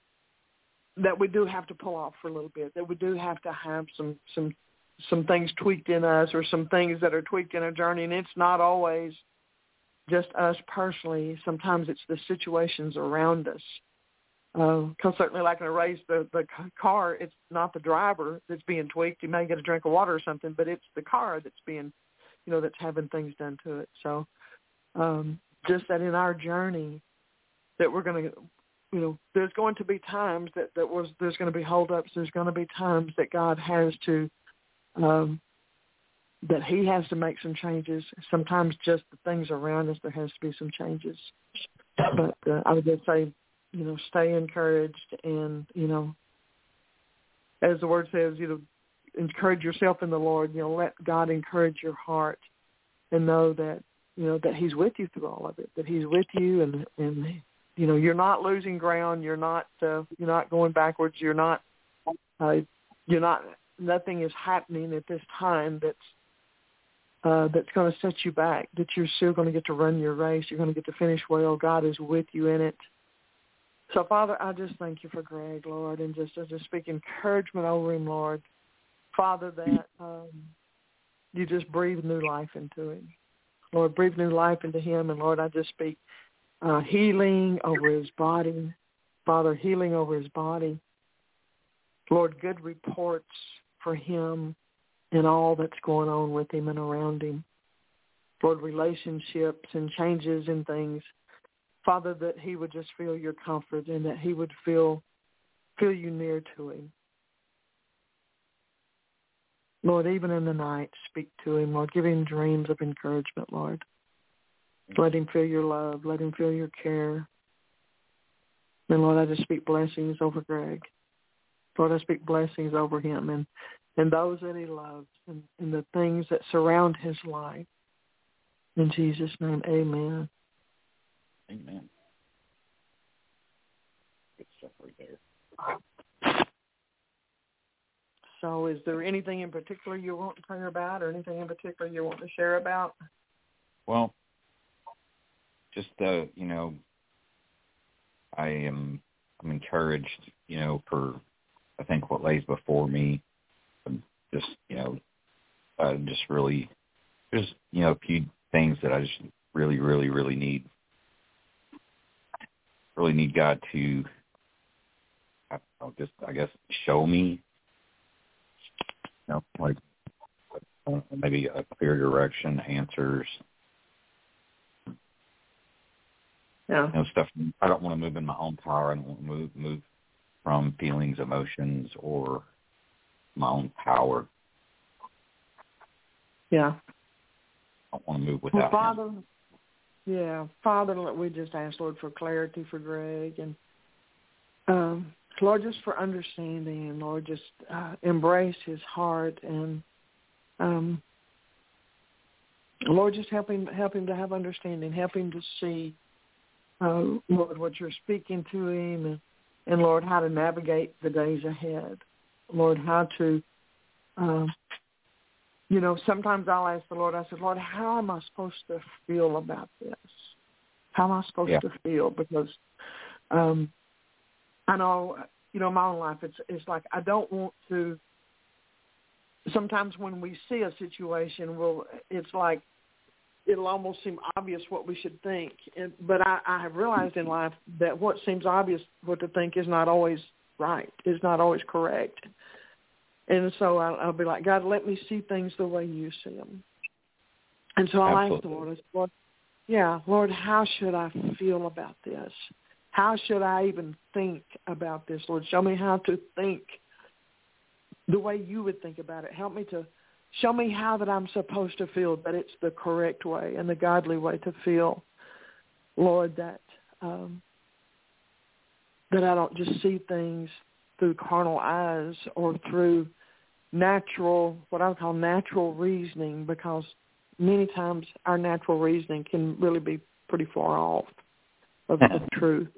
that we do have to pull off for a little bit, that we do have to have some some some things tweaked in us, or some things that are tweaked in our journey. And it's not always just us personally. Sometimes it's the situations around us. Because uh, certainly like in a race, the, the car, it's not the driver that's being tweaked. You may get a drink of water or something, but it's the car that's being, you know, that's having things done to it. So um, just that in our journey that we're going to, you know, there's going to be times that, that was, there's going to be holdups. There's going to be times that God has to, um, that he has to make some changes. Sometimes just the things around us, there has to be some changes. But uh, I would just say, you know, stay encouraged, and, you know, as the word says, you know, encourage yourself in the Lord. You know, let God encourage your heart, and know that, you know, that he's with you through all of it, that he's with you, and, and you know, you're not losing ground. You're not, uh, you're not going backwards. You're not, uh, you're not, nothing is happening at this time that's, uh, that's going to set you back, that you're still going to get to run your race. You're going to get to finish well. God is with you in it. So, Father, I just thank you for Greg, Lord, and just, I just speak encouragement over him, Lord. Father, that um, you just breathe new life into him. Lord, breathe new life into him, and, Lord, I just speak uh, healing over his body. Father, healing over his body. Lord, good reports for him and all that's going on with him and around him. Lord, relationships and changes in things. Father, that he would just feel your comfort, and that he would feel feel you near to him. Lord, even in the night, speak to him. Lord, give him dreams of encouragement, Lord. Let him feel your love. Let him feel your care. And, Lord, I just speak blessings over Greg. Lord, I speak blessings over him and, and those that he loves, and, and the things that surround his life. In Jesus' name, amen. Amen. Good stuff right there. So is there anything in particular you want to pray about, or anything in particular you want to share about? Well, just, uh, you know, I am I'm encouraged, you know, for, I think, what lays before me. I'm just, you know, uh, just really, just, you know, a few things that I just really, really, really need really need God to, I don't know, just, I guess, show me, you know, like uh, maybe a clear direction, answers, yeah, you know, stuff. I don't want to move in my own power. I don't want to move, move from feelings, emotions, or my own power. Yeah. I don't want to move without well, Father, him. Yeah, Father, we just ask, Lord, for clarity for Greg, and um, Lord, just for understanding, and Lord, just uh, embrace his heart, and um, Lord, just help him, help him to have understanding, help him to see, uh, Lord, what you're speaking to him, and, and Lord, how to navigate the days ahead. Lord, how to, um, you know, sometimes I'll ask the Lord, I said, Lord, how am I supposed to feel about this? How am I supposed yeah. to feel? Because um, I know, you know, my own life, it's it's like I don't want to, sometimes when we see a situation, well, it's like it'll almost seem obvious what we should think. And, but I, I have realized in life that what seems obvious what to think is not always right, is not always correct. And so I'll, I'll be like, God, let me see things the way you see them. And so I'll Absolutely. ask the Lord, I said, Lord, yeah, Lord, how should I feel about this? How should I even think about this, Lord? Show me how to think the way you would think about it. Help me to show me how that I'm supposed to feel, that it's the correct way and the godly way to feel, Lord, that um, that I don't just see things through carnal eyes or through natural, what I would call natural reasoning, because many times our natural reasoning can really be pretty far off of the truth.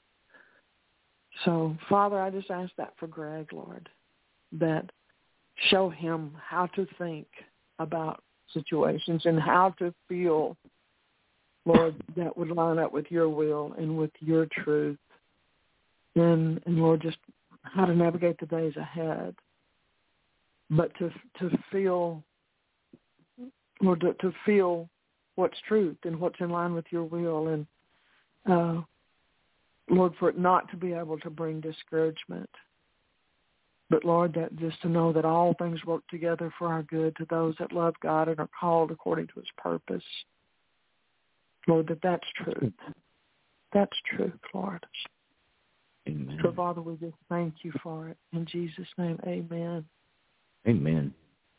So, Father, I just ask that for Greg, Lord, that show him how to think about situations and how to feel, Lord, that would line up with your will and with your truth. And, and Lord, just how to navigate the days ahead. But to to feel, Lord, to, to feel what's truth and what's in line with your will. And, uh, Lord, for it not to be able to bring discouragement. But, Lord, that just to know that all things work together for our good to those that love God and are called according to his purpose. Lord, that that's truth. That's truth, Lord. Amen. So, Father, we just thank you for it. In Jesus' name, amen. Amen.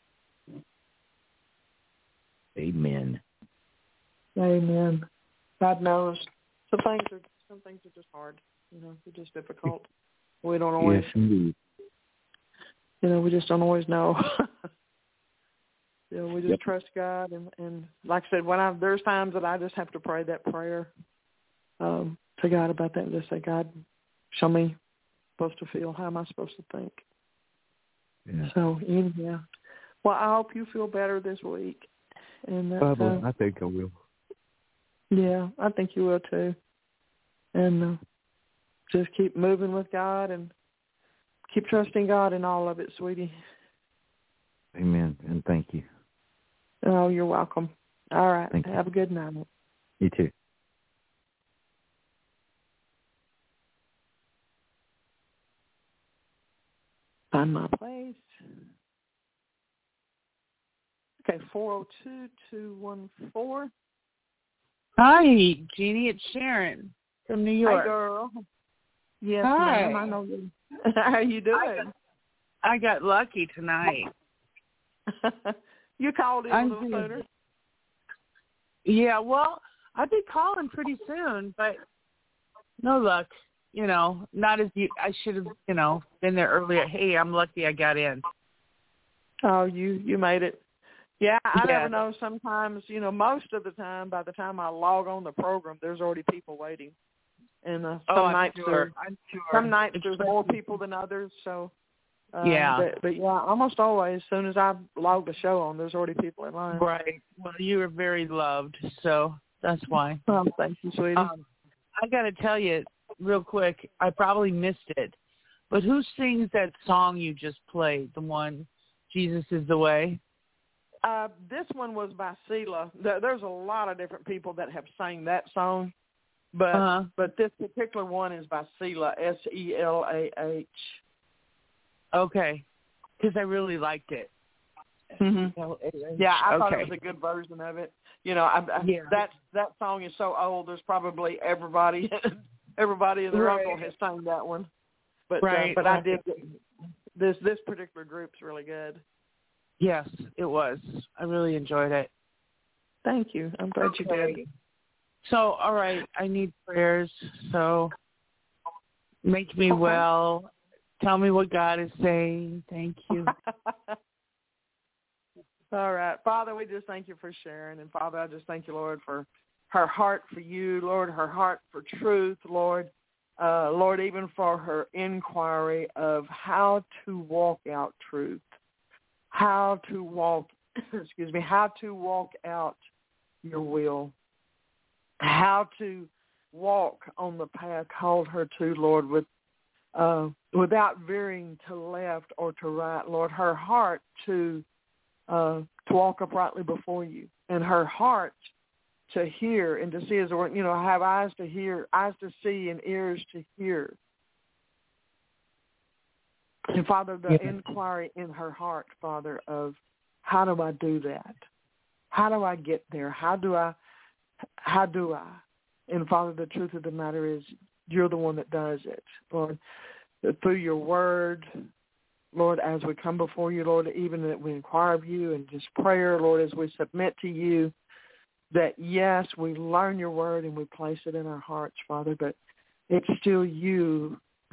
Amen. Amen. God knows. Some things are some things are just hard. You know, they're just difficult. We don't always. Yes, indeed. You know, we just don't always know. You know, we just Yep. trust God, and, and like I said, when I there's times that I just have to pray that prayer um, to God about that, and just say, God, show me supposed to feel. How am I supposed to think? Yeah. So, yeah. Well, I hope you feel better this week. And that, Probably. uh, I think I will. yeah, I think you will too. And uh, just keep moving with God and keep trusting God in all of it, sweetie. Amen. And thank you. Oh, you're welcome. All right. Thank Have you. a good night. You too. Find my place. Okay, four oh two, two one four. Hi, Jeannie. It's Sharon from New York. Hey, girl. Yes, Hi. ma'am. I know you. How you doing? I got, I got lucky tonight. You called in I'm a little good. sooner. Yeah, well, I'd be calling pretty soon, but no luck. You know, not as you. I should have, you know, been there earlier. Hey, I'm lucky I got in. Oh, you you made it. Yeah, I Yeah. never know. Sometimes, you know, most of the time, by the time I log on the program, there's already people waiting. And uh, some oh, I'm nights sure. there, I'm sure. some nights there's Especially- more people than others. So, uh, Yeah. But, but yeah, almost always, as soon as I log the show on, there's already people in line. Right. Well, you were very loved, so that's why. Oh, thank you, sweetie. Um, I got to tell you real quick, I probably missed it, but who sings that song you just played, the one, Jesus is the Way? Uh, this one was by Selah. There, there's a lot of different people that have sang that song, but Uh-huh. but this particular one is by Selah, S E L A H. Okay, because I really liked it. Mm-hmm. Yeah, I thought Okay. it was a good version of it. You know, I, I, Yeah. that that song is so old. There's probably everybody, everybody and their Right. uncle has sung that one. But Right, uh, but I right. did. This this particular group's really good. Yes, it was. I really enjoyed it. Thank you. I'm glad you did. Okay. So, all right, I need prayers. So, make me Okay. well. Tell me what God is saying. Thank you. All right. Father, we just thank you for Sharon. And, Father, I just thank you, Lord, for her heart for you, Lord, her heart for truth, Lord. Uh, Lord, even for her inquiry of how to walk out truth, how to walk, excuse me, how to walk out your will, how to walk on the path called her to, Lord, with uh, without veering to left or to right, Lord, her heart to uh, to walk uprightly before you, and her heart to hear and to see as you know, have eyes to hear, eyes to see, and ears to hear. And Father, the Yeah. inquiry in her heart, Father, of how do I do that? How do I get there? How do I? How do I? And Father, the truth of the matter is, you're the one that does it, Lord, through your word. Lord, as we come before you, Lord, even that we inquire of you and just prayer, Lord, as we submit to you, that, yes, we learn your word and we place it in our hearts, Father, but it's still you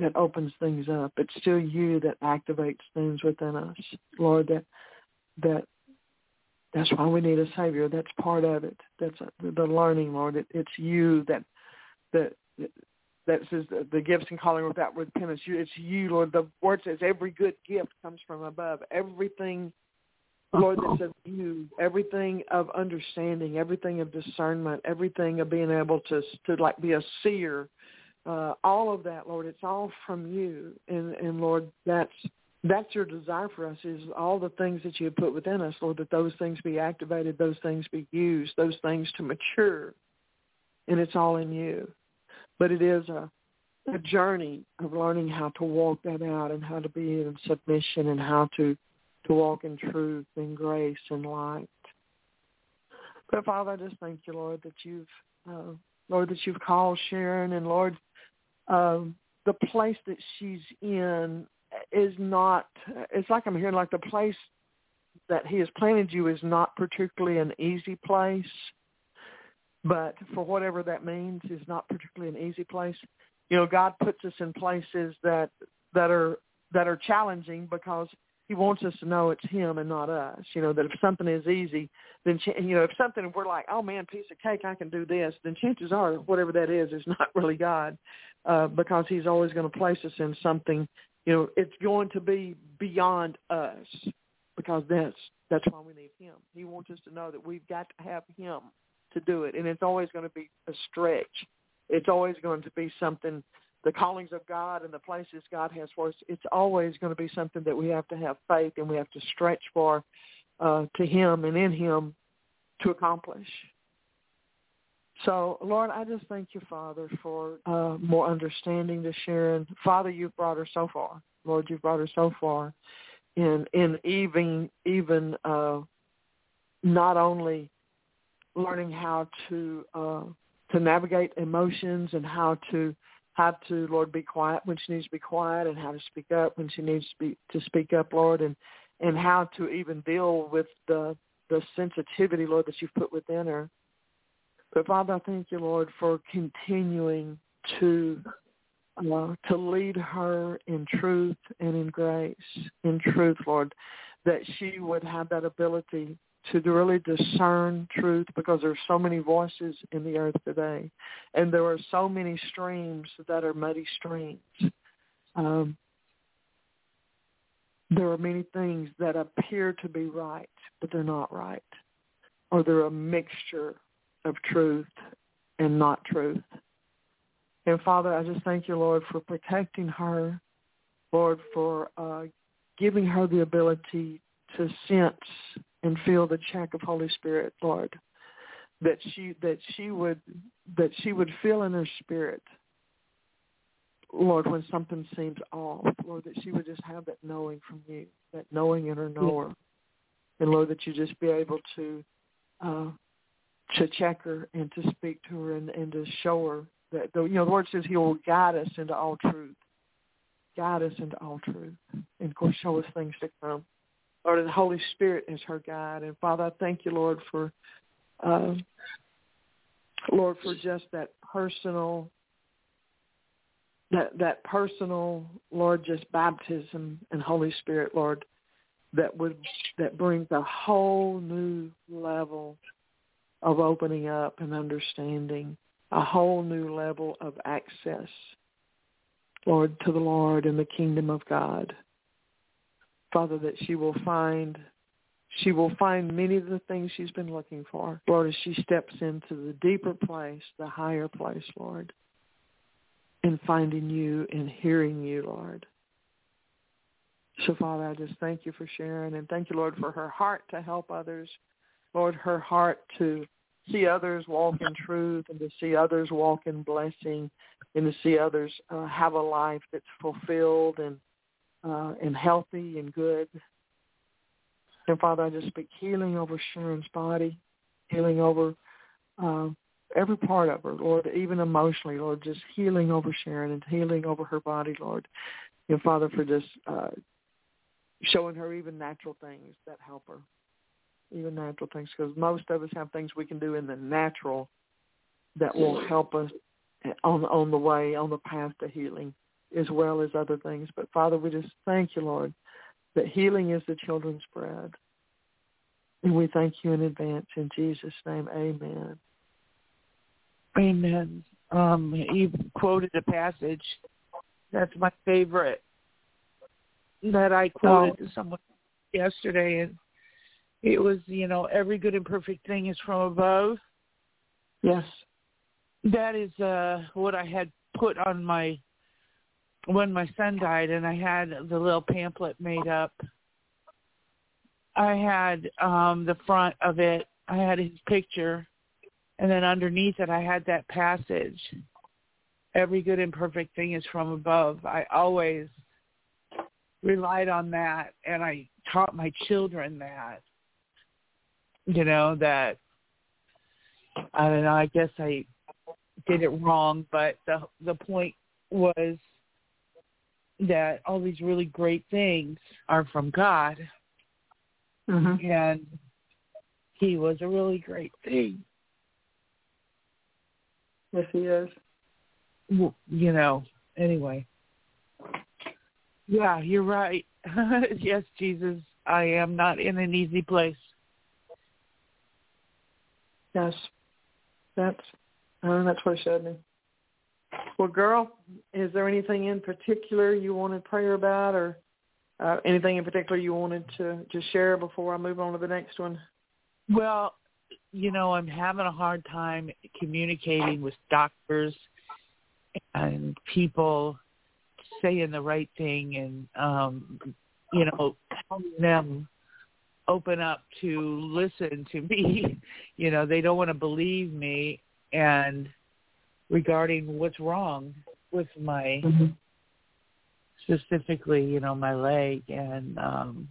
that opens things up. It's still you that activates things within us, Lord, that that that's why we need a Savior. That's part of it. That's the learning, Lord. It, it's you that that that says the, the gifts and calling without repentance. You, it's you, Lord. The word says every good gift comes from above. Everything, Lord, that's of you, everything of understanding, everything of discernment, everything of being able to to like be a seer. Uh, all of that, Lord, it's all from you. And, and Lord, that's that's your desire for us, is all the things that you have put within us, Lord, that those things be activated, those things be used, those things to mature. And it's all in you. But it is a, a journey of learning how to walk that out and how to be in submission and how to, to walk in truth and grace and light. But, Father, I just thank you, Lord, that you've, uh, Lord, that you've called Sharon, and, Lord, Um, the place that she's in is not, it's like I'm hearing like the place that he has planted you is not particularly an easy place, but for whatever that means, is not particularly an easy place. You know, God puts us in places that, that are, that are challenging because he wants us to know it's him and not us. You know, that if something is easy, then, you know, if something, if we're like, oh, man, piece of cake, I can do this, then chances are whatever that is is not really God, uh, because he's always going to place us in something, you know, it's going to be beyond us, because that's, that's why we need him. He wants us to know that we've got to have him to do it, and it's always going to be a stretch. It's always going to be something, the callings of God and the places God has for us, it's always going to be something that we have to have faith and we have to stretch for uh, to him and in him to accomplish. So, Lord, I just thank you, Father, for uh, more understanding to Sharon. Father, you've brought her so far. Lord, you've brought her so far in, in even, even uh, not only learning how to uh, to navigate emotions and how to how to, Lord, be quiet when she needs to be quiet, and how to speak up when she needs to, be, to speak up, Lord, and, and how to even deal with the the sensitivity, Lord, that you've put within her. But, Father, I thank you, Lord, for continuing to uh, to lead her in truth and in grace, in truth, Lord, that she would have that ability to really discern truth, because there are so many voices in the earth today, and there are so many streams that are muddy streams. Um, there are many things that appear to be right, but they're not right, or they're a mixture of truth and not truth. And, Father, I just thank you, Lord, for protecting her, Lord, for uh, giving her the ability to sense and feel the check of Holy Spirit, Lord, that she that she would that she would feel in her spirit, Lord, when something seems off, Lord, that she would just have that knowing from you, that knowing in her knower, and Lord, that you just be able to uh, to check her and to speak to her and, and to show her that, you know, the word says he will guide us into all truth, guide us into all truth, and of course show us things to come. Lord, and the Holy Spirit is her guide. And, Father, I thank you, Lord, for, uh, Lord, for just that personal, that that personal, Lord, just baptism and Holy Spirit, Lord, that would that brings a whole new level of opening up and understanding, a whole new level of access, Lord, to the Lord and the kingdom of God. Father, that she will find, she will find many of the things she's been looking for, Lord, as she steps into the deeper place, the higher place, Lord, in finding you and hearing you, Lord. So, Father, I just thank you for Sharon, and thank you, Lord, for her heart to help others, Lord, her heart to see others walk in truth and to see others walk in blessing and to see others uh, have a life that's fulfilled and Uh, and healthy and good. And, Father, I just speak healing over Sharon's body, healing over uh, every part of her, Lord, even emotionally, Lord, just healing over Sharon and healing over her body, Lord. And, Father, for just uh, showing her even natural things that help her, even natural things, because most of us have things we can do in the natural that will help us on on the way, on the path to healing. as well as other things. But, Father, we just thank you, Lord, that healing is the children's bread. And we thank you in advance. In Jesus' name, amen. Amen. Um, you quoted a passage. That's my favorite that I quoted oh. to someone yesterday. And it was, you know, every good and perfect thing is from above. Yes. That is uh, what I had put on my, when my son died, and I had the little pamphlet made up. I had um, the front of it, I had his picture, and then underneath it I had that passage. Every good and perfect thing is from above. I always relied on that, and I taught my children that, you know, that, I don't know, I guess I did it wrong, but the the point was that all these really great things are from God. Mm-hmm. And he was a really great thing. Yes, he is. You know, anyway. Yeah, you're right. Yes, Jesus, I am not in an easy place. Yes, that's, uh, that's what it showed me. Well, girl, is there anything in particular you wanted prayer about, or uh, anything in particular you wanted to, to share before I move on to the next one? Well, you know, I'm having a hard time communicating with doctors and people saying the right thing and, um, you know, helping them open up to listen to me. You know, they don't want to believe me and regarding what's wrong with my, mm-hmm. specifically, you know, my leg. And um,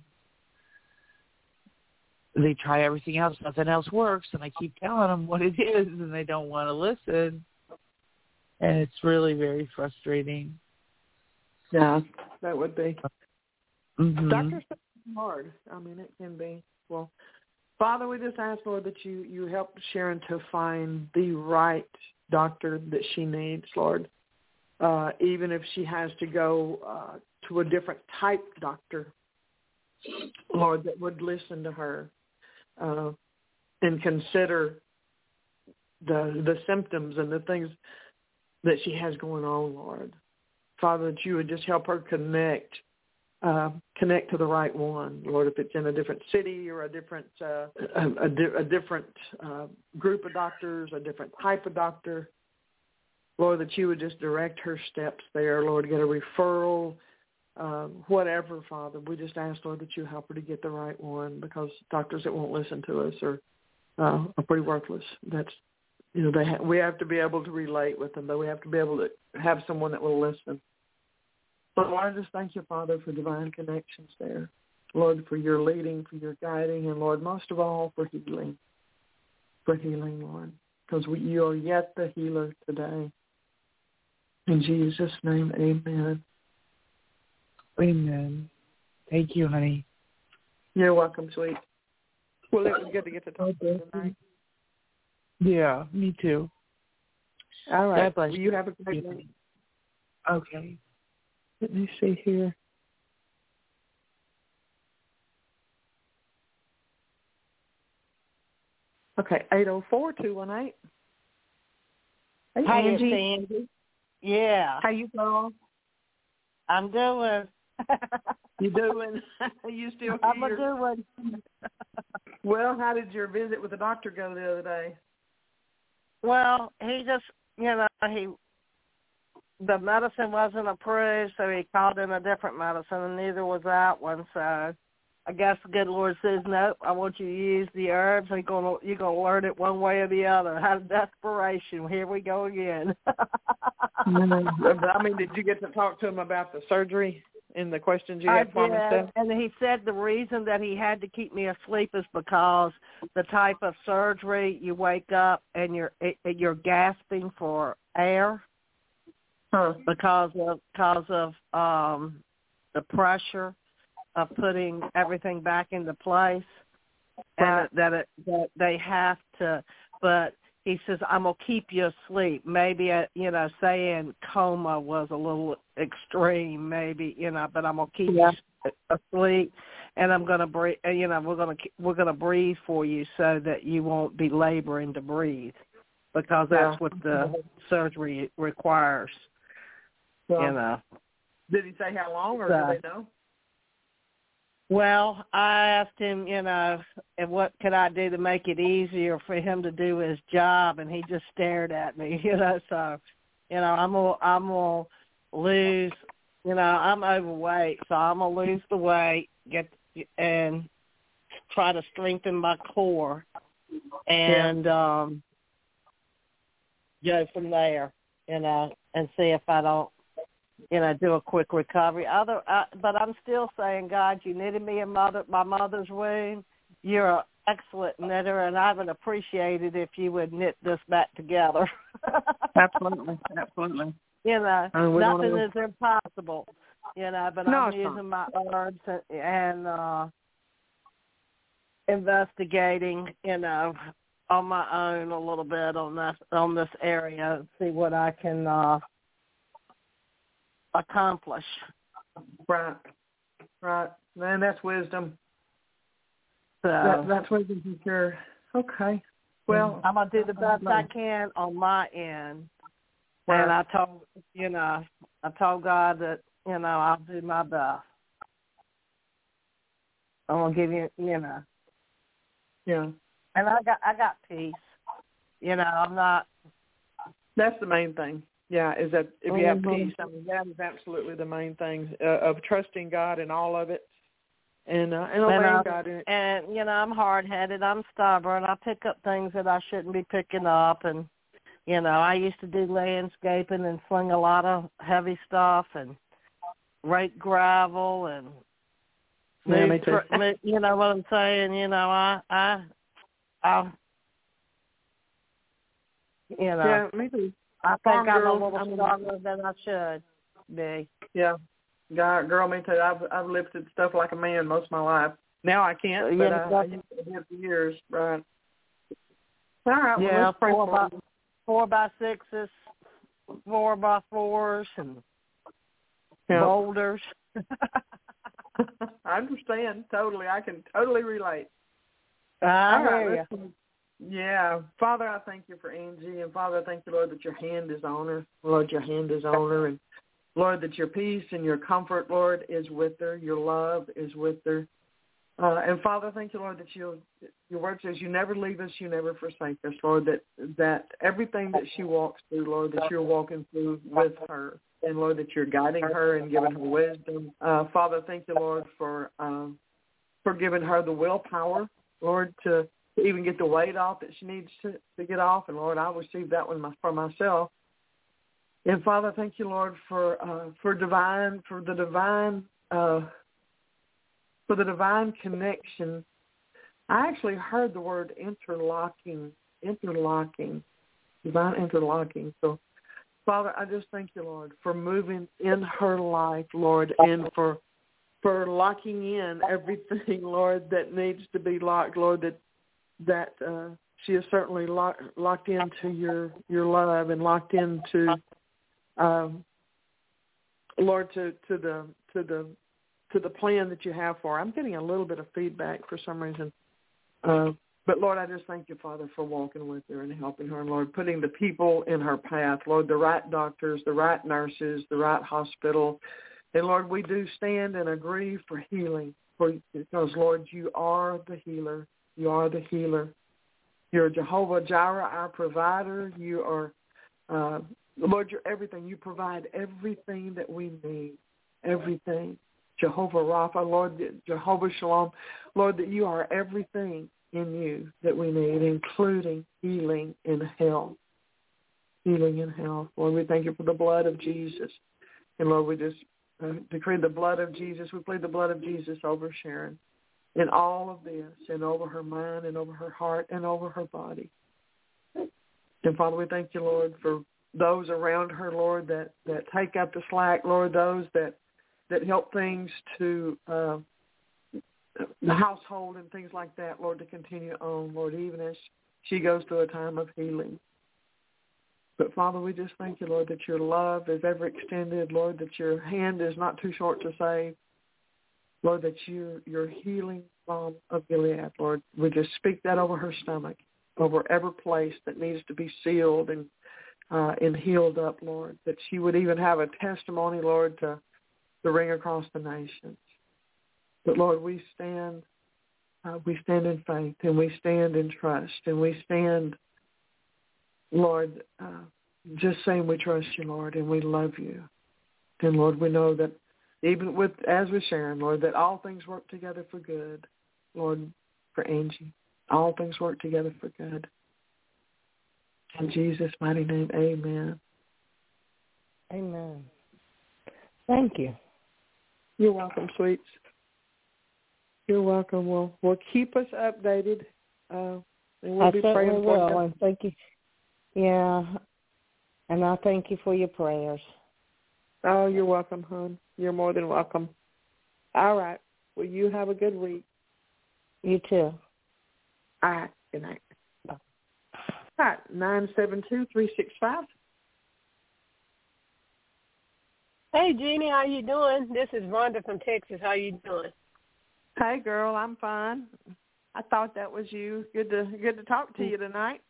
they try everything else. Nothing else works. And I keep telling them what it is, and they don't want to listen. And it's really very frustrating. Yeah, that would be. Mm-hmm. Doctors are hard. I mean, it can be. Well, Father, we just ask, Lord, that you, you help Sharon to find the right doctor that she needs, Lord. Uh, even if she has to go uh, to a different type doctor, Lord, that would listen to her uh, and consider the the symptoms and the things that she has going on, Lord. Father, that you would just help her connect, uh, connect to the right one, Lord, if it's in a different city or a different uh, a, a, a different uh, group of doctors, a different type of doctor. Lord, that you would just direct her steps there, Lord, get a referral, uh, whatever, Father. We just ask, Lord, that you help her to get the right one, because doctors that won't listen to us are, uh, are pretty worthless. That's, you know, they ha- we have to be able to relate with them, but we have to be able to have someone that will listen. So, Lord, I just thank you, Father, for divine connections there. Lord, for your leading, for your guiding, and, Lord, most of all, for healing. For healing, Lord, because we, you are yet the healer today. In Jesus' name, amen. Amen. Thank you, honey. You're welcome, sweet. Well, it was good to get to talk to you tonight. Yeah, me too. All right. Well, you have a great day. Okay. Let me see here. Okay, eight oh four, two one eight. Hey, Hi, Angie. it's Angie. Yeah. How you doing? I'm doing. You doing? You still here? I'm a doing. Well, how did your visit with the doctor go the other day? Well, he just, you know, he the medicine wasn't approved, so he called in a different medicine, and neither was that one. So I guess the good Lord says, nope, I want you to use the herbs. You're gonna, you're gonna learn it one way or the other. Out of desperation, here we go again. I mean, did you get to talk to him about the surgery and the questions you had I for him did, and stuff? and he said the reason that he had to keep me asleep is because the type of surgery, you wake up and you're you're gasping for air huh. because of because of um, the pressure of putting everything back into place, right. and that it, that they have to. But he says, I'm going to keep you asleep. Maybe, uh, you know, saying coma was a little extreme, maybe, you know, but I'm going to keep yeah. you asleep, and I'm going to breathe, you know, we're going to we're going to breathe for you so that you won't be laboring to breathe, because that's yeah. what the surgery requires, yeah. you know. Did he say how long, or so, do they know? Well, I asked him, you know, and what could I do to make it easier for him to do his job, and he just stared at me, you know. So, you know, I'm gonna, I'm gonna lose, you know, I'm overweight, so I'm gonna lose the weight, get and try to strengthen my core, and yeah. um, go from there, you know, and see if I don't. You know, do a quick recovery. Other, uh, but I'm still saying, God, you knitted me in mother, my mother's womb. You're an excellent knitter, and I would appreciate it if you would knit this back together. Absolutely, absolutely. You know, I mean, nothing is impossible. You know, but no, I'm using my herbs and, and uh, investigating. You know, on my own a little bit on this on this area, see what I can. Uh, accomplish. Right, right. Man, that's wisdom. So that, that's wisdom for sure. Okay. Well, I'm gonna do the best I can on my end. Right. And I told you know, I told God that you know I'll do my best. I'm gonna give you, you know. Yeah. And I got I got peace. You know, I'm not. That's the main thing. Yeah, is that if you have peace, I mean, that is absolutely the main thing uh, of trusting God in all of it, and uh, and obeying God in it. And you know, I'm hard-headed. I'm stubborn. I pick up things that I shouldn't be picking up, and you know, I used to do landscaping and sling a lot of heavy stuff and rake gravel and yeah, me too. You know what I'm saying? You know, I I I you know. Yeah, me too. I Farm think I'm girl, a little I mean, stronger than I should be. Yeah, God, girl, me too. I've I've lifted stuff like a man most of my life. Now I can't, but yeah, I, I used to have for years. Right. All right. Yeah, well, let's pray four for by you. four by sixes, four by fours, and yeah. boulders. I understand totally. I can totally relate. I All right, hear you. Yeah. Father, I thank you for Angie. And, Father, I thank you, Lord, that your hand is on her. Lord, your hand is on her. And, Lord, that your peace and your comfort, Lord, is with her. Your love is with her. Uh, and, Father, thank you, Lord, that you, your word says you never leave us, you never forsake us, Lord, that, that everything that she walks through, Lord, that you're walking through with her. And, Lord, that you're guiding her and giving her wisdom. Uh, Father, thank you, Lord, for um, for giving her the willpower, Lord, to to even get the weight off that she needs to, to get off. And, Lord, I'll receive that one my, for myself. And, Father, thank you, Lord, for uh, for divine, for the divine, uh, for the divine connection. I actually heard the word interlocking, interlocking, divine interlocking. So, Father, I just thank you, Lord, for moving in her life, Lord, and for for locking in everything, Lord, that needs to be locked, Lord, that that uh, she is certainly lock, locked into your, your love and locked into, um, Lord, to, to the to the to the plan that you have for her. I'm getting a little bit of feedback for some reason, uh, but Lord, I just thank you, Father, for walking with her and helping her, and Lord, putting the people in her path, Lord, the right doctors, the right nurses, the right hospital, and Lord, we do stand and agree for healing, for because Lord, you are the healer. You are the healer. You're Jehovah Jireh, our provider. You are, uh, Lord, you're everything. You provide everything that we need, everything. Jehovah Rapha, Lord, Jehovah Shalom, Lord, that you are everything in you that we need, including healing in health. Healing in health. Lord, we thank you for the blood of Jesus. And Lord, we just uh, decree the blood of Jesus. We plead the blood of Jesus over Sharon. In all of this, and over her mind, and over her heart, and over her body. And Father, we thank you, Lord, for those around her, Lord, that, that take up the slack, Lord, those that, that help things to uh, the household and things like that, Lord, to continue on, Lord, even as she goes through a time of healing. But, Father, we just thank you, Lord, that your love is ever extended, Lord, that your hand is not too short to save. Lord, that you, your healing balm of Gilead, Lord, we just speak that over her stomach, over every place that needs to be sealed and uh, and healed up, Lord, that she would even have a testimony, Lord, to, to ring across the nations. But, Lord, we stand, uh, we stand in faith, and we stand in trust, and we stand, Lord, uh, just saying we trust you, Lord, and we love you. And, Lord, we know that even with, as with Sharon, Lord, that all things work together for good, Lord, for Angie. All things work together for good. In Jesus' mighty name, amen. Amen. Thank you. You're welcome, sweets. You're welcome. Well, well, keep us updated. Uh, and we'll I be certainly praying for will, you. and thank you. Yeah, and I thank you for your prayers. Oh, you're welcome, hon. You're more than welcome. All right. Well, you have a good week. You too. All right. Good night. Bye. All right. nine seven two, three six five. Hey, Jeannie, how you doing? This is Rhonda from Texas. How you doing? Hey, girl, I'm fine. I thought that was you. Good to good to talk to you tonight.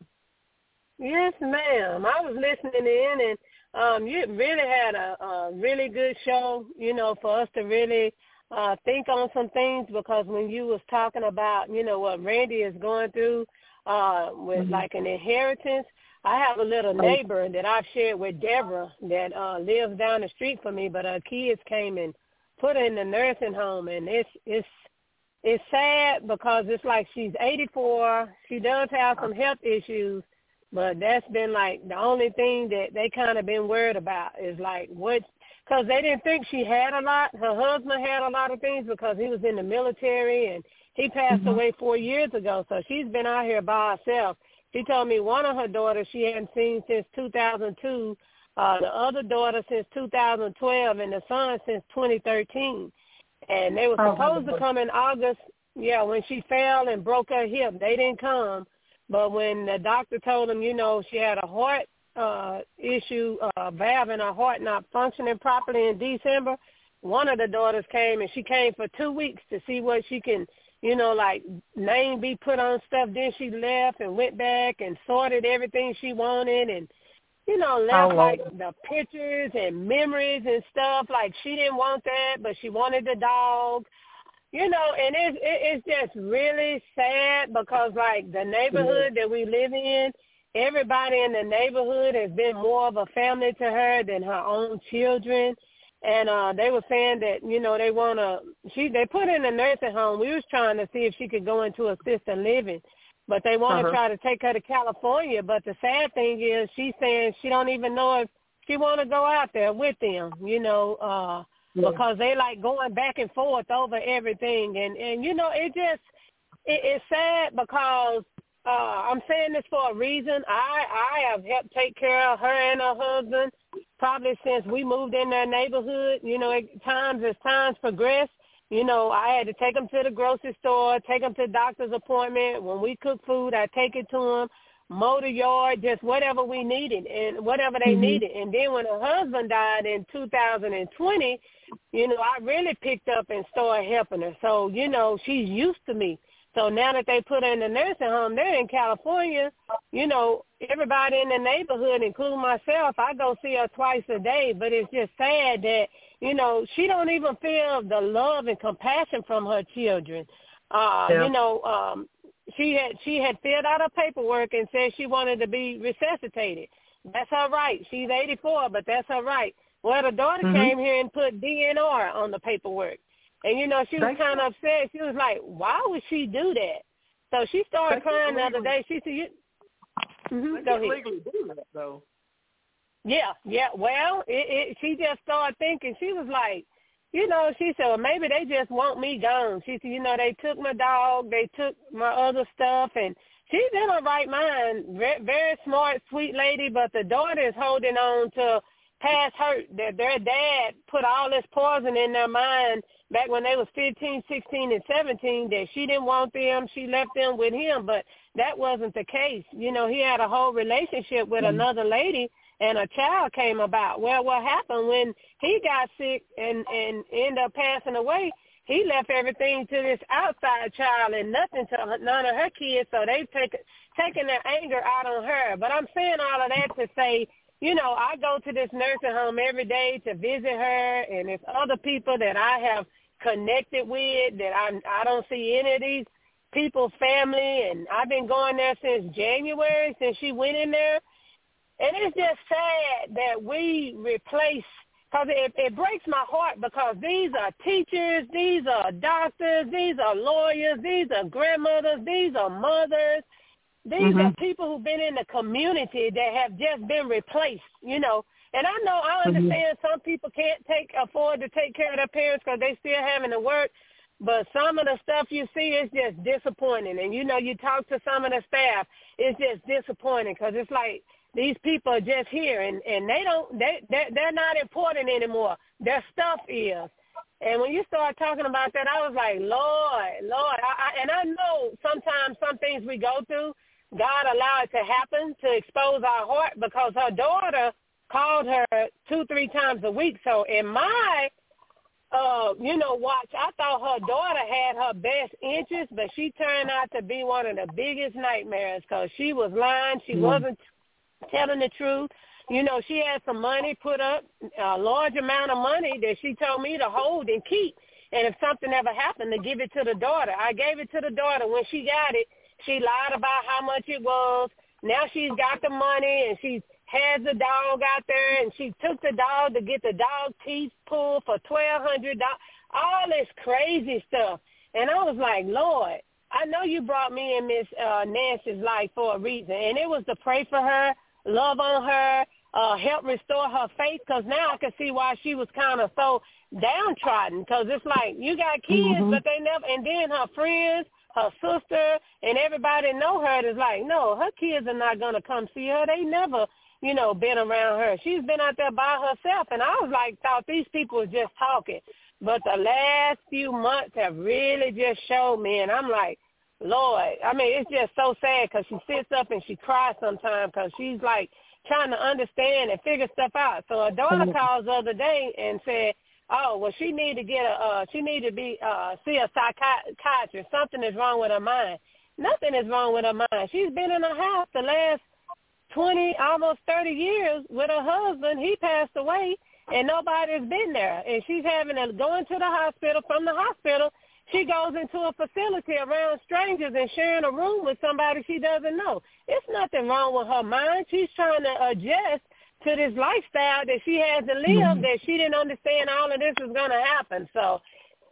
Yes, ma'am. I was listening in, and um, you really had a, a really good show, you know, for us to really uh, think on some things, because when you was talking about, you know, what Randy is going through uh, with mm-hmm. like an inheritance, I have a little neighbor that I've shared with Deborah that uh, lives down the street from me, but her kids came and put her in the nursing home, and it's it's it's sad because it's like she's eighty-four. She does have some health issues, but that's been like the only thing that they kind of been worried about is like what, because they didn't think she had a lot. Her husband had a lot of things because he was in the military, and he passed mm-hmm. away four years ago, so she's been out here by herself. She told me one of her daughters she hadn't seen since two thousand two, uh, the other daughter since two thousand twelve, and the son since twenty thirteen. And they were supposed oh, to come in August, yeah, when she fell and broke her hip. They didn't come. But when the doctor told them, you know, she had a heart uh, issue, uh, valve in her heart not functioning properly in December, one of the daughters came, and she came for two weeks to see what she can, you know, like name be put on stuff. Then she left and went back and sorted everything she wanted and, you know, left like the pictures and memories and stuff. Like she didn't want that, but she wanted the dog. You know, and it's, it's just really sad because, like, the neighborhood that we live in, everybody in the neighborhood has been more of a family to her than her own children. And uh, they were saying that, you know, they want to, she they put her in a nursing home. We was trying to see if she could go into assisted living, but they want to uh-huh. try to take her to California. But the sad thing is she's saying she don't even know if she want to go out there with them, you know, uh, yeah. because they like going back and forth over everything. And, and you know, it just, it, it's sad because uh, I'm saying this for a reason. I, I have helped take care of her and her husband probably since we moved in their neighborhood. You know, at times as times progress, you know, I had to take them to the grocery store, take them to the doctor's appointment. When we cook food, I take it to them, mow the yard, just whatever we needed and whatever they mm-hmm. needed. And then when her husband died in two thousand twenty, you know, I really picked up and started helping her. So, you know, she's used to me. So now that they put her in the nursing home, they're in California, you know, everybody in the neighborhood, including myself, I go see her twice a day. But it's just sad that, you know, she don't even feel the love and compassion from her children. Uh, yeah. You know, um, she had she had filled out her paperwork and said she wanted to be resuscitated. That's her right. She's eighty-four, but that's her right. Well, the daughter mm-hmm. came here and put D N R on the paperwork. And, you know, she was kind of upset. She was like, why would she do that? So she started crying the other day. She said, you, mm-hmm, go ahead. Legally do that, though. Yeah, yeah. Well, it, it, she just started thinking. She was like, you know, she said, well, maybe they just want me gone. She said, you know, they took my dog. They took my other stuff. And she's in her right mind. Very, very smart, sweet lady. But the daughter is holding on to, past hurt that their dad put all this poison in their mind back when they was fifteen, sixteen, and seventeen, that she didn't want them, she left them with him, but that wasn't the case. You know, he had a whole relationship with mm-hmm. another lady, and a child came about. Well, what happened when he got sick and, and ended up passing away, he left everything to this outside child and nothing to none of her kids, so they've taken, taken their anger out on her. But I'm saying all of that to say, you know, I go to this nursing home every day to visit her, and there's other people that I have connected with that I I don't see any of these people's family, and I've been going there since January, since she went in there. And it's just sad that we replace, because it, it breaks my heart, because these are teachers, these are doctors, these are lawyers, these are grandmothers, these are mothers. These mm-hmm. are people who've been in the community that have just been replaced, you know. And I know, I understand mm-hmm. some people can't take afford to take care of their parents because they still having to work. But some of the stuff you see is just disappointing. And, you know, you talk to some of the staff, it's just disappointing because it's like these people are just here and, and they don't, they, they're, they're not important anymore. Their stuff is. And when you start talking about that, I was like, Lord, Lord. I, I, and I know sometimes some things we go through, God allowed it to happen to expose our heart, because her daughter called her two, three times a week. So in my, uh, you know, watch, I thought her daughter had her best interest, but she turned out to be one of the biggest nightmares because she was lying. She mm-hmm. wasn't telling the truth. You know, she had some money put up, a large amount of money that she told me to hold and keep. And if something ever happened, to give it to the daughter. I gave it to the daughter. When she got it, she lied about how much it was. Now she's got the money, and she has the dog out there, and she took the dog to get the dog teeth pulled for twelve hundred dollars. All this crazy stuff. And I was like, Lord, I know you brought me in Miss uh, Nancy's life for a reason, and it was to pray for her, love on her, uh, help restore her faith, because now I can see why she was kind of so downtrodden, because it's like you got kids, mm-hmm. but they never, and then her friends, her sister, and everybody know her is like, no, her kids are not going to come see her. They never, you know, been around her. She's been out there by herself, and I was like, thought these people were just talking. But the last few months have really just showed me, and I'm like, Lord, I mean, it's just so sad because she sits up and she cries sometimes because she's like trying to understand and figure stuff out. So her daughter mm-hmm. calls the other day and said, oh, well, she need to get a, uh, she need to be, uh, see a psychiatrist. Something is wrong with her mind. Nothing is wrong with her mind. She's been in her house the last twenty, almost thirty years with her husband. He passed away, and nobody's been there. And she's having to go into the hospital. From the hospital, she goes into a facility around strangers and sharing a room with somebody she doesn't know. It's nothing wrong with her mind. She's trying to adjust to this lifestyle that she has to live, mm-hmm. that she didn't understand all of this is going to happen. So,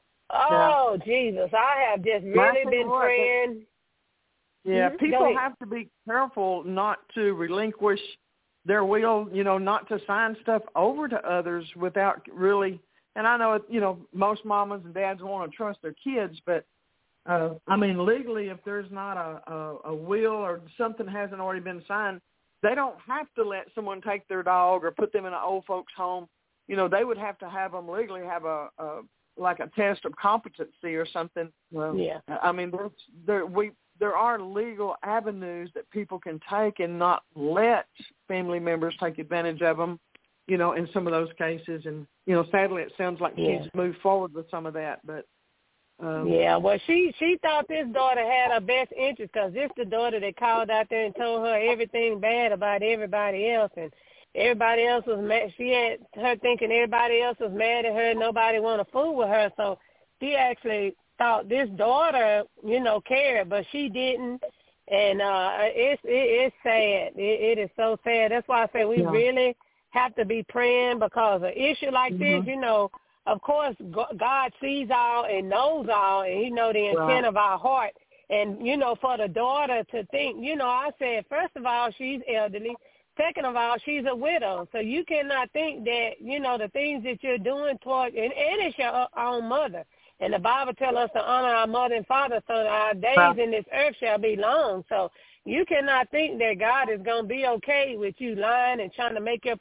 oh, yeah. Jesus, I have just really been what, praying. Yeah, mm-hmm. people have to be careful not to relinquish their will, you know, not to sign stuff over to others without really, and I know, you know, most mamas and dads want to trust their kids, but, uh, I mean, legally, if there's not a, a, a will or something hasn't already been signed, they don't have to let someone take their dog or put them in an old folks home. You know, they would have to have them legally have a, a like a test of competency or something. Well, yeah. I mean, there's, there we there are legal avenues that people can take and not let family members take advantage of them. You know, in some of those cases, and you know, sadly, it sounds like yeah. she's moved forward with some of that, but. Um, yeah, well, she she thought this daughter had her best interest because this the daughter that called out there and told her everything bad about everybody else, and everybody else was mad. She had her thinking everybody else was mad at her, and nobody want to fool with her. So she actually thought this daughter, you know, cared, but she didn't, and uh, it's it, it's sad. It, it is so sad. That's why I say we yeah. really have to be praying because an issue like mm-hmm. this, you know. Of course, God sees all and knows all, and he knows the intent right. of our heart. And, you know, for the daughter to think, you know, I said, first of all, she's elderly. Second of all, she's a widow. So you cannot think that, you know, the things that you're doing toward, and, and it's your own mother. And the Bible tells us to honor our mother and father so that our days right. in this earth shall be long. So you cannot think that God is going to be okay with you lying and trying to make your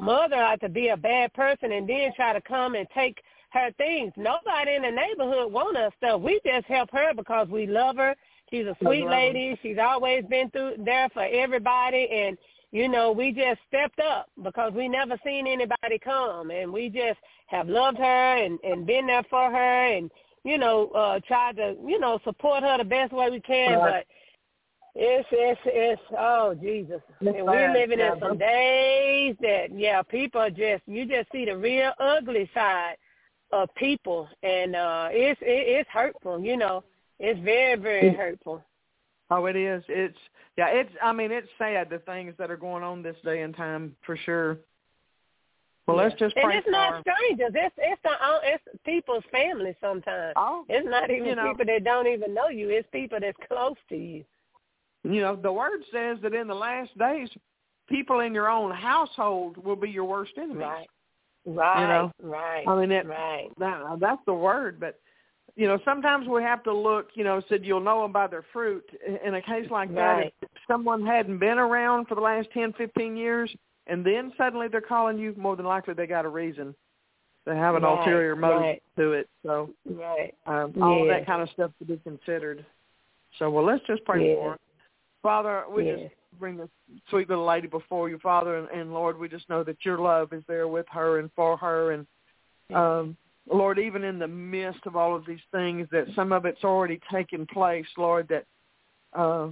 mother ought to be a bad person and then try to come and take her things. Nobody in the neighborhood want us stuff. We just help her because we love her. She's a sweet lady. She's always been through there for everybody. And, you know, we just stepped up because we never seen anybody come. And we just have loved her and, and been there for her and, you know, uh, tried to, you know, support her the best way we can. Right. But it's, it's, it's, oh, Jesus. It's and we're living in some days that, yeah, people are just, you just see the real ugly side of people, and uh, it's it, it's hurtful. You know, it's very very hurtful. Oh, it is. It's yeah. It's. I mean, it's sad the things that are going on this day and time for sure. Well, yeah. let's just pray. And it's for not her. strangers. It's it's the it's people's families sometimes. Oh, it's not even you know, people that don't even know you. It's people that's close to you. You know, the word says that in the last days, people in your own household will be your worst enemies. Right. Right, you know? right. I mean, it, right. That, that's the word. But, you know, sometimes we have to look, you know, said you'll know them by their fruit. In a case like right. that, if someone hadn't been around for the last ten, fifteen years, and then suddenly they're calling you, more than likely they got a reason. They have an right, ulterior motive right. to it. So right. um, all yeah. of that kind of stuff to be considered. So, well, let's just pray yeah. for her. Father, we yeah. just bring this sweet little lady before you, Father, and, and Lord, we just know that your love is there with her and for her. And, um, Lord, even in the midst of all of these things, that some of it's already taken place, Lord, that, uh,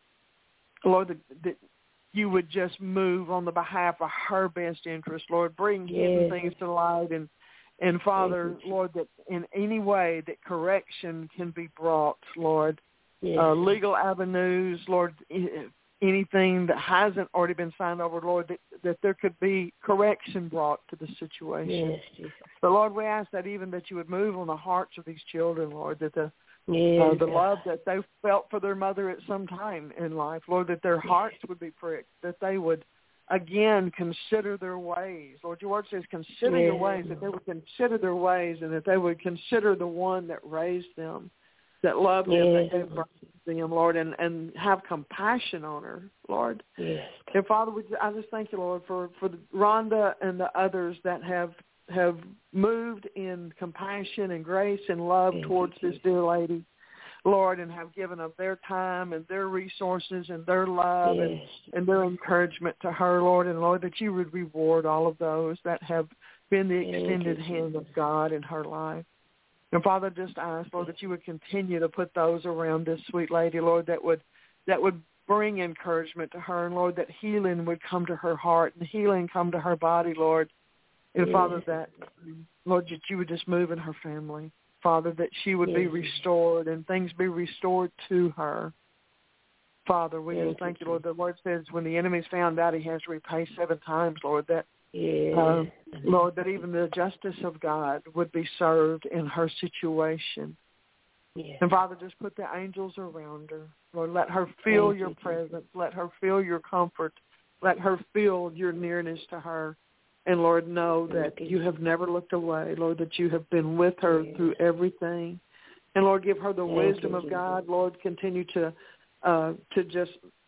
Lord, that, that you would just move on the behalf of her best interest, Lord, bring yeah. hidden things to light. And, and Father, Lord, that in any way that correction can be brought, Lord, yeah. uh, legal avenues, Lord, anything that hasn't already been signed over, Lord, that, that there could be correction brought to the situation. Yes, Jesus. But, Lord, we ask that even that you would move on the hearts of these children, Lord, that the yes, uh, the love that they felt for their mother at some time in life, Lord, that their hearts would be pricked, that they would, again, consider their ways. Lord, your word says consider yes. your ways, that they would consider their ways and that they would consider the one that raised them, that loved them, yes. that gave birth to them, Lord, and, and have compassion on her, Lord. Yes. And Father, we, I just thank you, Lord, for, for the, Rhonda and the others that have have moved in compassion and grace and love thank towards you, this dear lady, Lord, and have given of their time and their resources and their love yes. and, and their encouragement to her, Lord, and Lord, that you would reward all of those that have been the extended you, hand of God in her life. And Father, just ask, Lord, that you would continue to put those around this sweet lady, Lord, that would that would bring encouragement to her, and Lord, that healing would come to her heart and healing come to her body, Lord. And yes. Father, that, Lord, that you would just move in her family. Father, that she would yes. be restored and things be restored to her. Father, we thank just thank you, you, Lord. The word says when the enemy's found out, he has to repay seven times, Lord, that yes. Uh, Lord, that even the justice of God would be served in her situation. yes. And Father, just put the angels around her. Lord, let her feel Thank your you, presence. Let her feel your comfort. Let her feel your nearness to her. And Lord, know that Thank you have never looked away. Lord, that you have been with her yes. through everything. And Lord, give her the Thank wisdom you, of Jesus. God. Lord, continue to uh, to just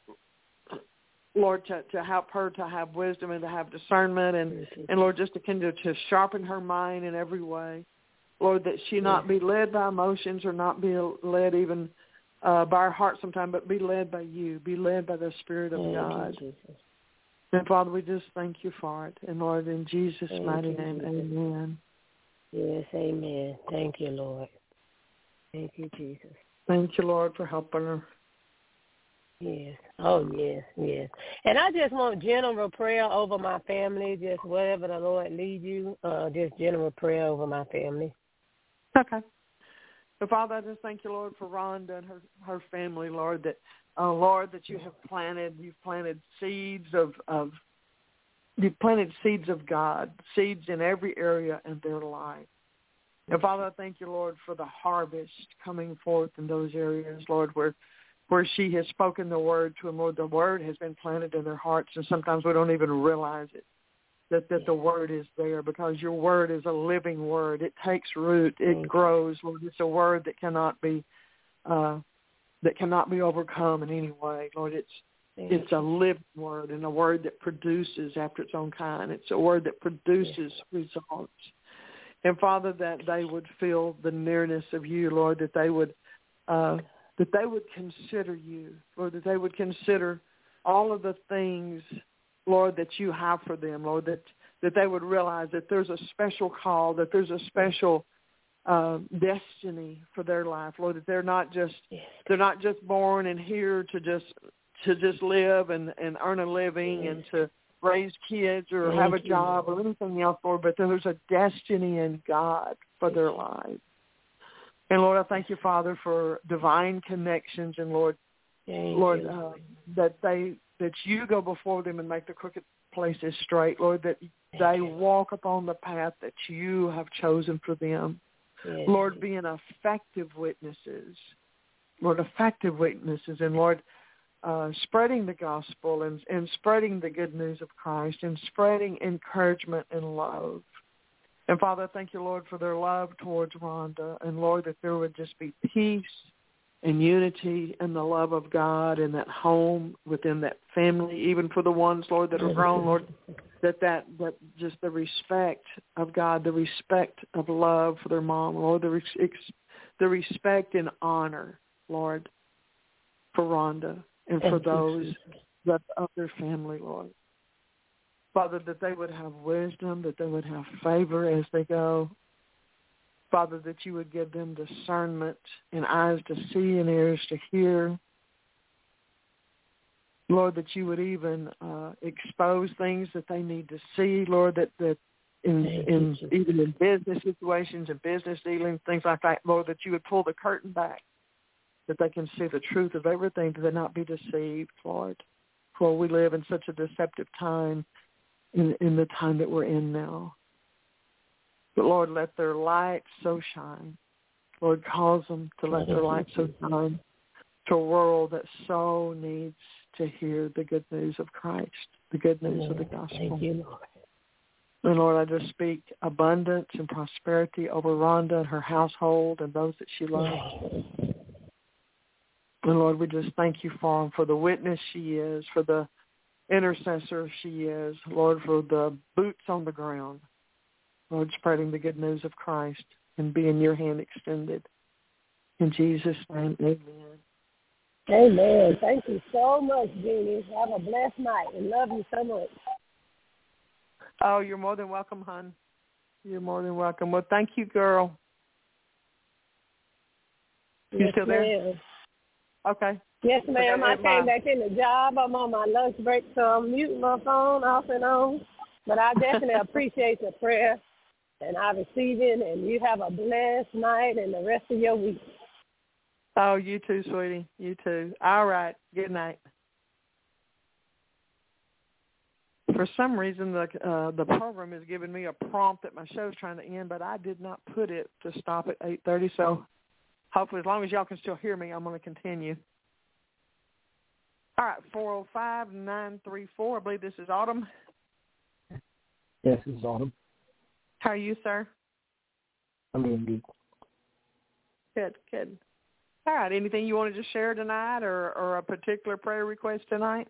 Lord, to, to help her to have wisdom and to have discernment, and, and Lord, just to continue to sharpen her mind in every way. Lord, that she not be led by emotions or not be led even uh, by her heart sometime, but be led by you, be led by the Spirit of Thank God. you, Jesus. And Father, we just thank you for it. And Lord, in Jesus' Thank mighty you, name, Jesus. amen. Yes, amen. Thank you, Lord. Thank you, Jesus. Thank you, Lord, for helping her. Yes. Oh, yes, yes. And I just want general prayer over my family, just whatever the Lord lead you, uh, just general prayer over my family. Okay. So, Father, I just thank you, Lord, for Rhonda and her, her family, Lord, that, uh, Lord, that you have planted, you've planted seeds of, of, you've planted seeds of God, seeds in every area in their life. And, Father, I thank you, Lord, for the harvest coming forth in those areas, Lord, where where she has spoken the word to them, Lord. The word has been planted in their hearts, and sometimes we don't even realize it, that, that the word is there, because your word is a living word. It takes root. It Thank grows, Lord. It's a word that cannot be uh, that cannot be overcome in any way, Lord. It's It's a living word and a word that produces after its own kind. It's a word that produces results. And, Father, that they would feel the nearness of you, Lord, that they would uh, that they would consider you, Lord, that they would consider all of the things, Lord, that you have for them, Lord, that, that they would realize that there's a special call, that there's a special uh, destiny for their life, Lord, that they're not just they're not just born and here to just to just live and, and earn a living and to raise kids or have a job or anything else, Lord, but there's a destiny in God for their lives. And, Lord, I thank you, Father, for divine connections and, Lord, Lord, uh, that they that you go before them and make the crooked places straight, Lord, that they walk upon the path that you have chosen for them. Lord, being effective witnesses, Lord, effective witnesses, and, Lord, Uh, spreading the gospel and, and spreading the good news of Christ and spreading encouragement and love. And, Father, I thank you, Lord, for their love towards Rhonda. And, Lord, that there would just be peace and unity and the love of God in that home, within that family, even for the ones, Lord, that are grown, Lord, that, that, that just the respect of God, the respect of love for their mom, Lord, the, res- the respect and honor, Lord, for Rhonda. And for those that of their family, Lord. Father, that they would have wisdom, that they would have favor as they go. Father, that you would give them discernment and eyes to see and ears to hear. Lord, that you would even uh, expose things that they need to see, Lord, that, that in, in even in business situations and business dealings, things like that, Lord, that you would pull the curtain back, that they can see the truth of everything, that they not be deceived, Lord. For we live in such a deceptive time in, in the time that we're in now. But, Lord, let their light so shine. Lord, cause them to let their light so shine to a world that so needs to hear the good news of Christ, the good news Lord, of the gospel. Thank you, Lord. And, Lord, I just speak abundance and prosperity over Rhonda and her household and those that she loves. Yes. And, Lord, we just thank you for them, for the witness she is, for the intercessor she is, Lord, for the boots on the ground, Lord, spreading the good news of Christ and being your hand extended. In Jesus' name, amen. Amen. Thank you so much, Jeannie. Have a blessed night and love you so much. Oh, you're more than welcome, hon. You're more than welcome. Well, thank you, girl. You yes, still there? Ma'am. Okay. Yes, ma'am. I came my... back in the job. I'm on my lunch break, so I'm muting my phone off and on. But I definitely appreciate your prayer, and I receive it, and you have a blessed night and the rest of your week. Oh, you too, sweetie. You too. All right. Good night. For some reason, the uh, the program is giving me a prompt that my show's trying to end, but I did not put it to stop at eight thirty, so hopefully, as long as y'all can still hear me, I'm going to continue. All right, four oh five, nine three four. I believe this is Autumn. Yes, this is Autumn. How are you, sir? I'm doing good. Good, good. All right, anything you wanted to share tonight or, or a particular prayer request tonight?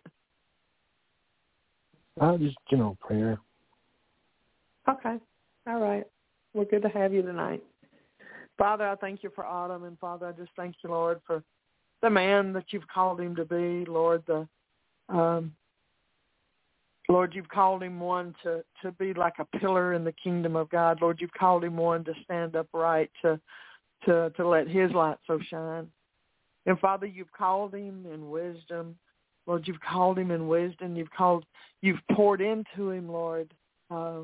Uh, just general prayer. Okay, all right. We're good to have you tonight. Father, I thank you for Autumn, and Father, I just thank you, Lord, for the man that you've called him to be, Lord. The um, Lord, you've called him one to, to be like a pillar in the kingdom of God. Lord, you've called him one to stand upright, to to to let his light so shine. And Father, you've called him in wisdom. Lord, you've called him in wisdom. You've called, you've poured into him, Lord. Uh,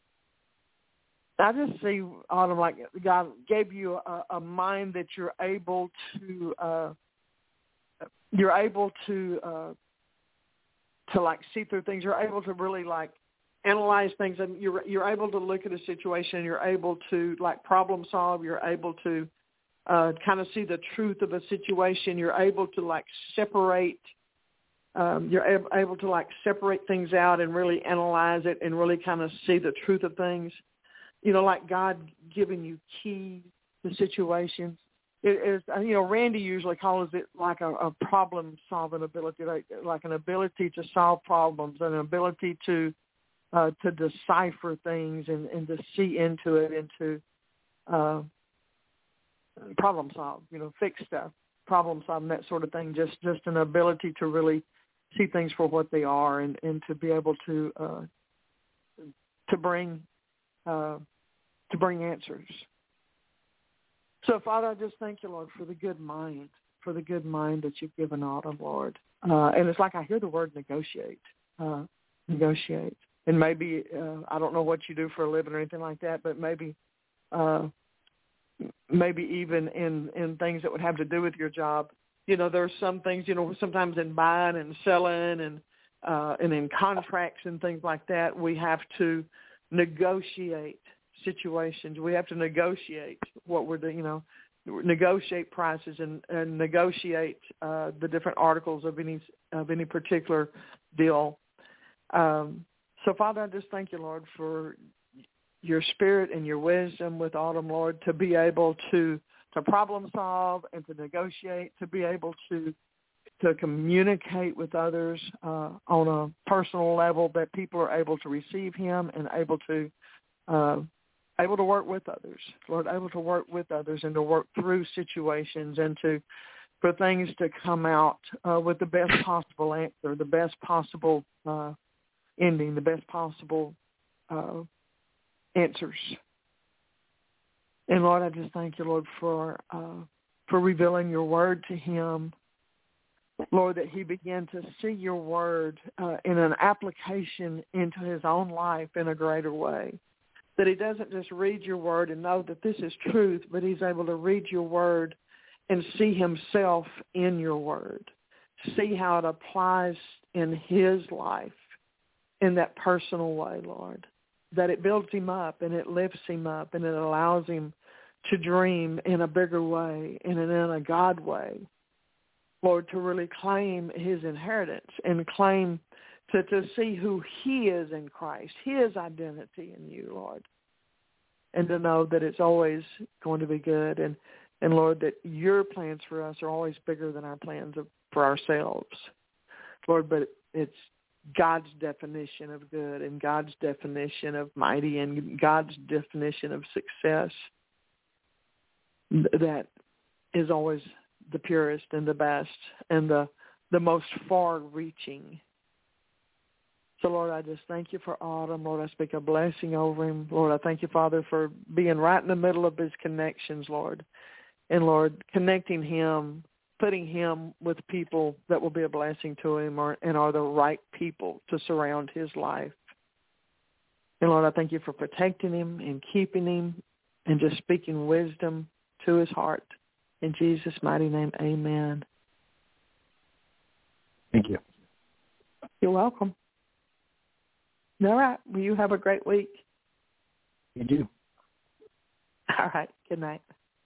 I just see, Autumn, like God gave you a, a mind that you're able to, uh, you're able to, uh, to like see through things. You're able to really like analyze things, and you're you're able to look at a situation. You're able to like problem solve. You're able to uh, kind of see the truth of a situation. You're able to like separate. Um, you're able, able to like separate things out and really analyze it and really kind of see the truth of things. You know, like God giving you keys to situations. it is, you know, Randy usually calls it like a, a problem-solving ability, like, like an ability to solve problems, an ability to uh, to decipher things and, and to see into it and to uh, problem solve, you know, fix stuff, problem solving, that sort of thing, just, just an ability to really see things for what they are and, and to be able to uh, to bring uh, to bring answers. So, Father, I just thank you, Lord, for the good mind, for the good mind that you've given Autumn, Lord. Uh, and it's like I hear the word negotiate, uh, negotiate. And maybe, uh, I don't know what you do for a living or anything like that, but maybe uh, maybe even in, in things that would have to do with your job. You know, there are some things, you know, sometimes in buying and selling and uh, and in contracts and things like that, we have to negotiate situations. We have to negotiate what we're doing, you know, negotiate prices and, and negotiate uh, the different articles of any of any particular deal. Um, so, Father, I just thank you, Lord, for your spirit and your wisdom with Autumn, Lord, to be able to to problem solve and to negotiate, to be able to to communicate with others uh, on a personal level, that people are able to receive him and able to uh, able to work with others, Lord, able to work with others and to work through situations and to for things to come out uh, with the best possible answer, the best possible uh, ending, the best possible uh, answers. And, Lord, I just thank you, Lord, for uh, for revealing your word to him, Lord, that he began to see your word uh, in an application into his own life in a greater way, that he doesn't just read your word and know that this is truth, but he's able to read your word and see himself in your word, see how it applies in his life in that personal way, Lord, that it builds him up and it lifts him up and it allows him to dream in a bigger way and in a God way, Lord, to really claim his inheritance and claim to, to see who he is in Christ, his identity in you, Lord, and to know that it's always going to be good. And, and Lord, that your plans for us are always bigger than our plans of, for ourselves, Lord, but it's God's definition of good and God's definition of mighty and God's definition of success that is always the purest and the best and the the most far-reaching. So, Lord, I just thank you for Autumn. Lord, I speak a blessing over him. Lord, I thank you, Father, for being right in the middle of his connections, Lord. And, Lord, connecting him, putting him with people that will be a blessing to him or, and are the right people to surround his life. And, Lord, I thank you for protecting him and keeping him and just speaking wisdom to his heart. In Jesus' mighty name, amen. Thank you. You're welcome. All right. Well, you have a great week. You do. All right. Good night.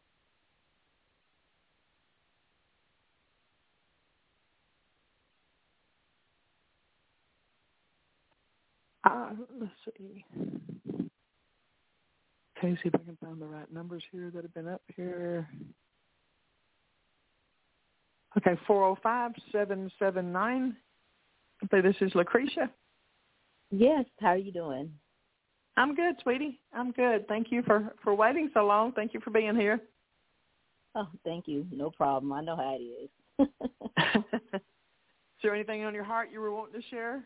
Uh, let's see. Okay, see if I can find the right numbers here that have been up here. Okay, four oh five, seven seven nine. Okay, this is Lucretia. Yes, how are you doing? I'm good, sweetie. I'm good. Thank you for, for waiting so long. Thank you for being here. Oh, thank you. No problem. I know how it is. Is there anything on your heart you were wanting to share?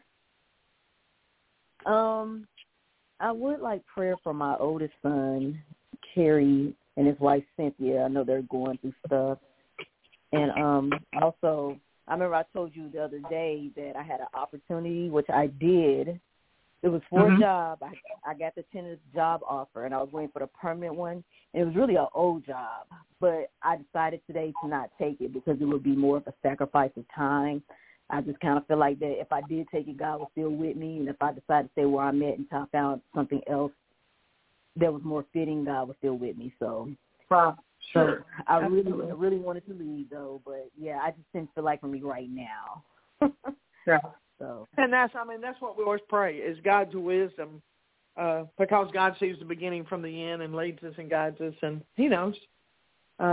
Um, I would like prayer for my oldest son, Kerry, and his wife, Cynthia. I know they're going through stuff. And um, also, I remember I told you the other day that I had an opportunity, which I did. It was for mm-hmm. a job. I, I got the tentative job offer, and I was waiting for the permanent one. And it was really an old job, but I decided today to not take it because it would be more of a sacrifice of time. I just kind of feel like that if I did take it, God was still with me, and if I decided to stay where I'm at until I found something else that was more fitting, God was still with me. So, wow. Sure. So I really, I really wanted to leave though, but yeah, I just didn't feel like for me right now. Yeah. So. And that's, I mean, that's what we always pray is God's wisdom, uh, because God sees the beginning from the end and leads us and guides us, and He knows. Uh,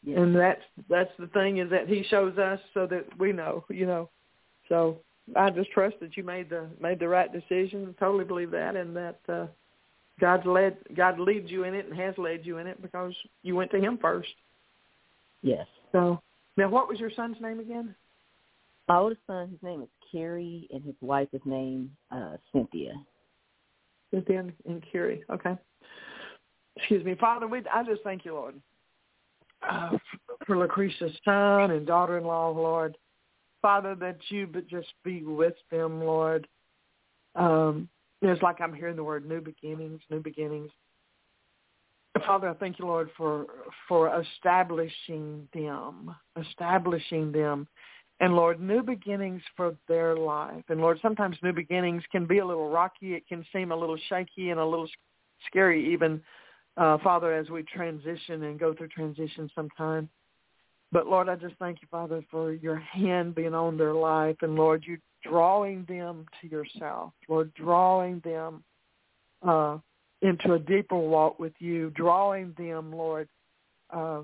Yes. And that's that's the thing, is that he shows us so that we know, you know. So I just trust that you made the made the right decision. I totally believe that, and that uh, God led God leads you in it and has led you in it because you went to him first. Yes. So now, what was your son's name again? My oldest son, his name is Kerry, and his wife is named uh, Cynthia. Cynthia and Kerry. Okay. Excuse me, Father. We I just thank you, Lord, uh, for Lucretia's son and daughter-in-law, Lord. Father, that you but just be with them, Lord. Um, it's like I'm hearing the word new beginnings, new beginnings. Father, I thank you, Lord, for for establishing them, establishing them. And, Lord, new beginnings for their life. And, Lord, sometimes new beginnings can be a little rocky. It can seem a little shaky and a little scary even, uh, Father, as we transition and go through transition sometime. But, Lord, I just thank you, Father, for your hand being on their life. And, Lord, you drawing them to yourself. Lord, drawing them uh, into a deeper walk with you, drawing them, Lord, uh,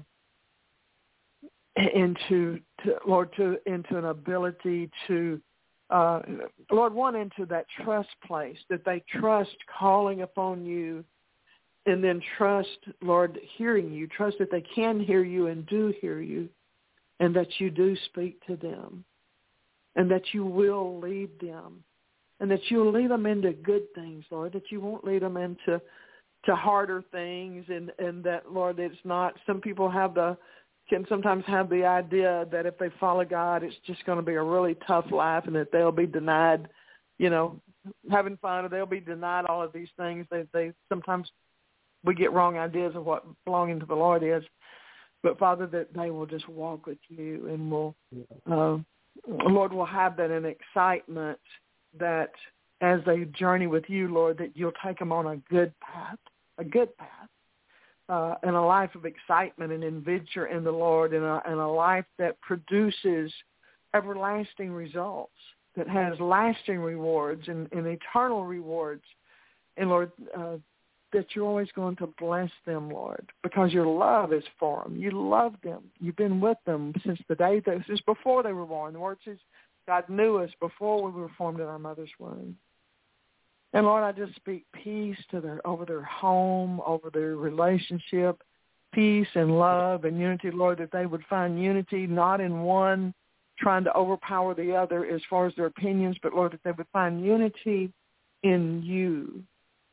into, to, Lord, to into an ability to, uh, Lord, one, into that trust place, that they trust calling upon you, and then trust, Lord, hearing you, trust that they can hear you and do hear you, and that you do speak to them, and that you will lead them, and that you will lead them into good things, Lord, that you won't lead them into to harder things, and, and that, Lord, it's not, some people have the, can sometimes have the idea that if they follow God, it's just going to be a really tough life and that they'll be denied, you know, having fun, or they'll be denied all of these things. They, they sometimes we get wrong ideas of what belonging to the Lord is. But, Father, that they will just walk with you and will, uh, Lord, will have that an excitement that as they journey with you, Lord, that you'll take them on a good path, a good path. Uh, and a life of excitement and adventure in the Lord, and a, and a life that produces everlasting results, that has lasting rewards and, and eternal rewards. And, Lord, uh, that you're always going to bless them, Lord, because your love is for them. You love them. You've been with them since the day, that, since before they were born. The Word says God knew us before we were formed in our mother's womb. And, Lord, I just speak peace to their over their home, over their relationship, peace and love and unity, Lord, that they would find unity not in one trying to overpower the other as far as their opinions, but, Lord, that they would find unity in you.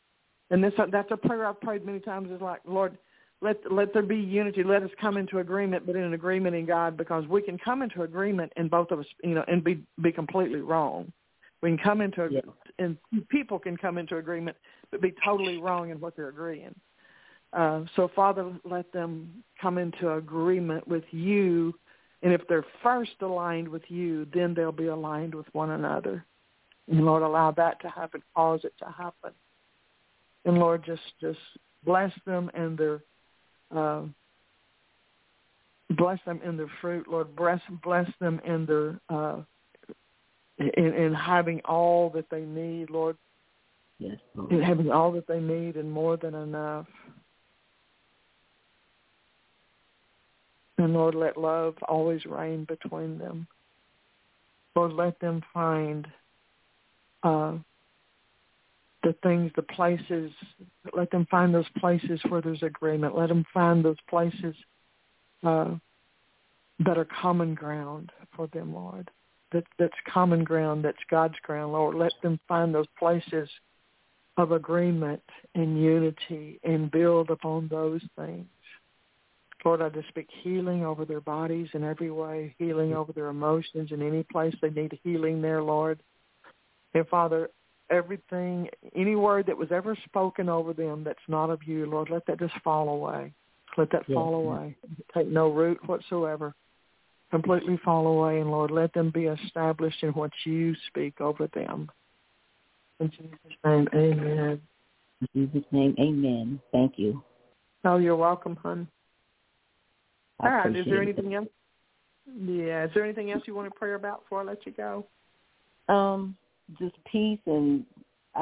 And this, that's a prayer I've prayed many times, is like, Lord, let let there be unity. Let us come into agreement, but in an agreement in God, because we can come into agreement and both of us, you know, and be, be completely wrong. We can come into, yeah. and people can come into agreement, but be totally wrong in what they're agreeing. Uh, so, Father, let them come into agreement with you, and if they're first aligned with you, then they'll be aligned with one another. And, Lord, allow that to happen, cause it to happen. And, Lord, just just bless them and their uh, bless them in their fruit, Lord. Bless bless them in their uh, in, in having all that they need, Lord. Yes, Lord. In having all that they need and more than enough. And, Lord, let love always reign between them. Lord, let them find uh, the things, the places, let them find those places where there's agreement. Let them find those places uh, that are common ground for them, Lord. That, that's common ground, that's God's ground, Lord. Let them find those places of agreement and unity and build upon those things. Lord, I just speak healing over their bodies in every way, healing over their emotions in any place they need healing there, Lord. And, Father, everything, any word that was ever spoken over them that's not of you, Lord, let that just fall away. Let that yes. fall away. Take no root whatsoever. Completely fall away. And, Lord, let them be established in what you speak over them. In Jesus' name, amen. In Jesus' name, amen. Thank you. Oh, you're welcome, hon. I All right. Is there anything it. else? Yeah. Is there anything else you want to pray about before I let you go? Um, just peace, and I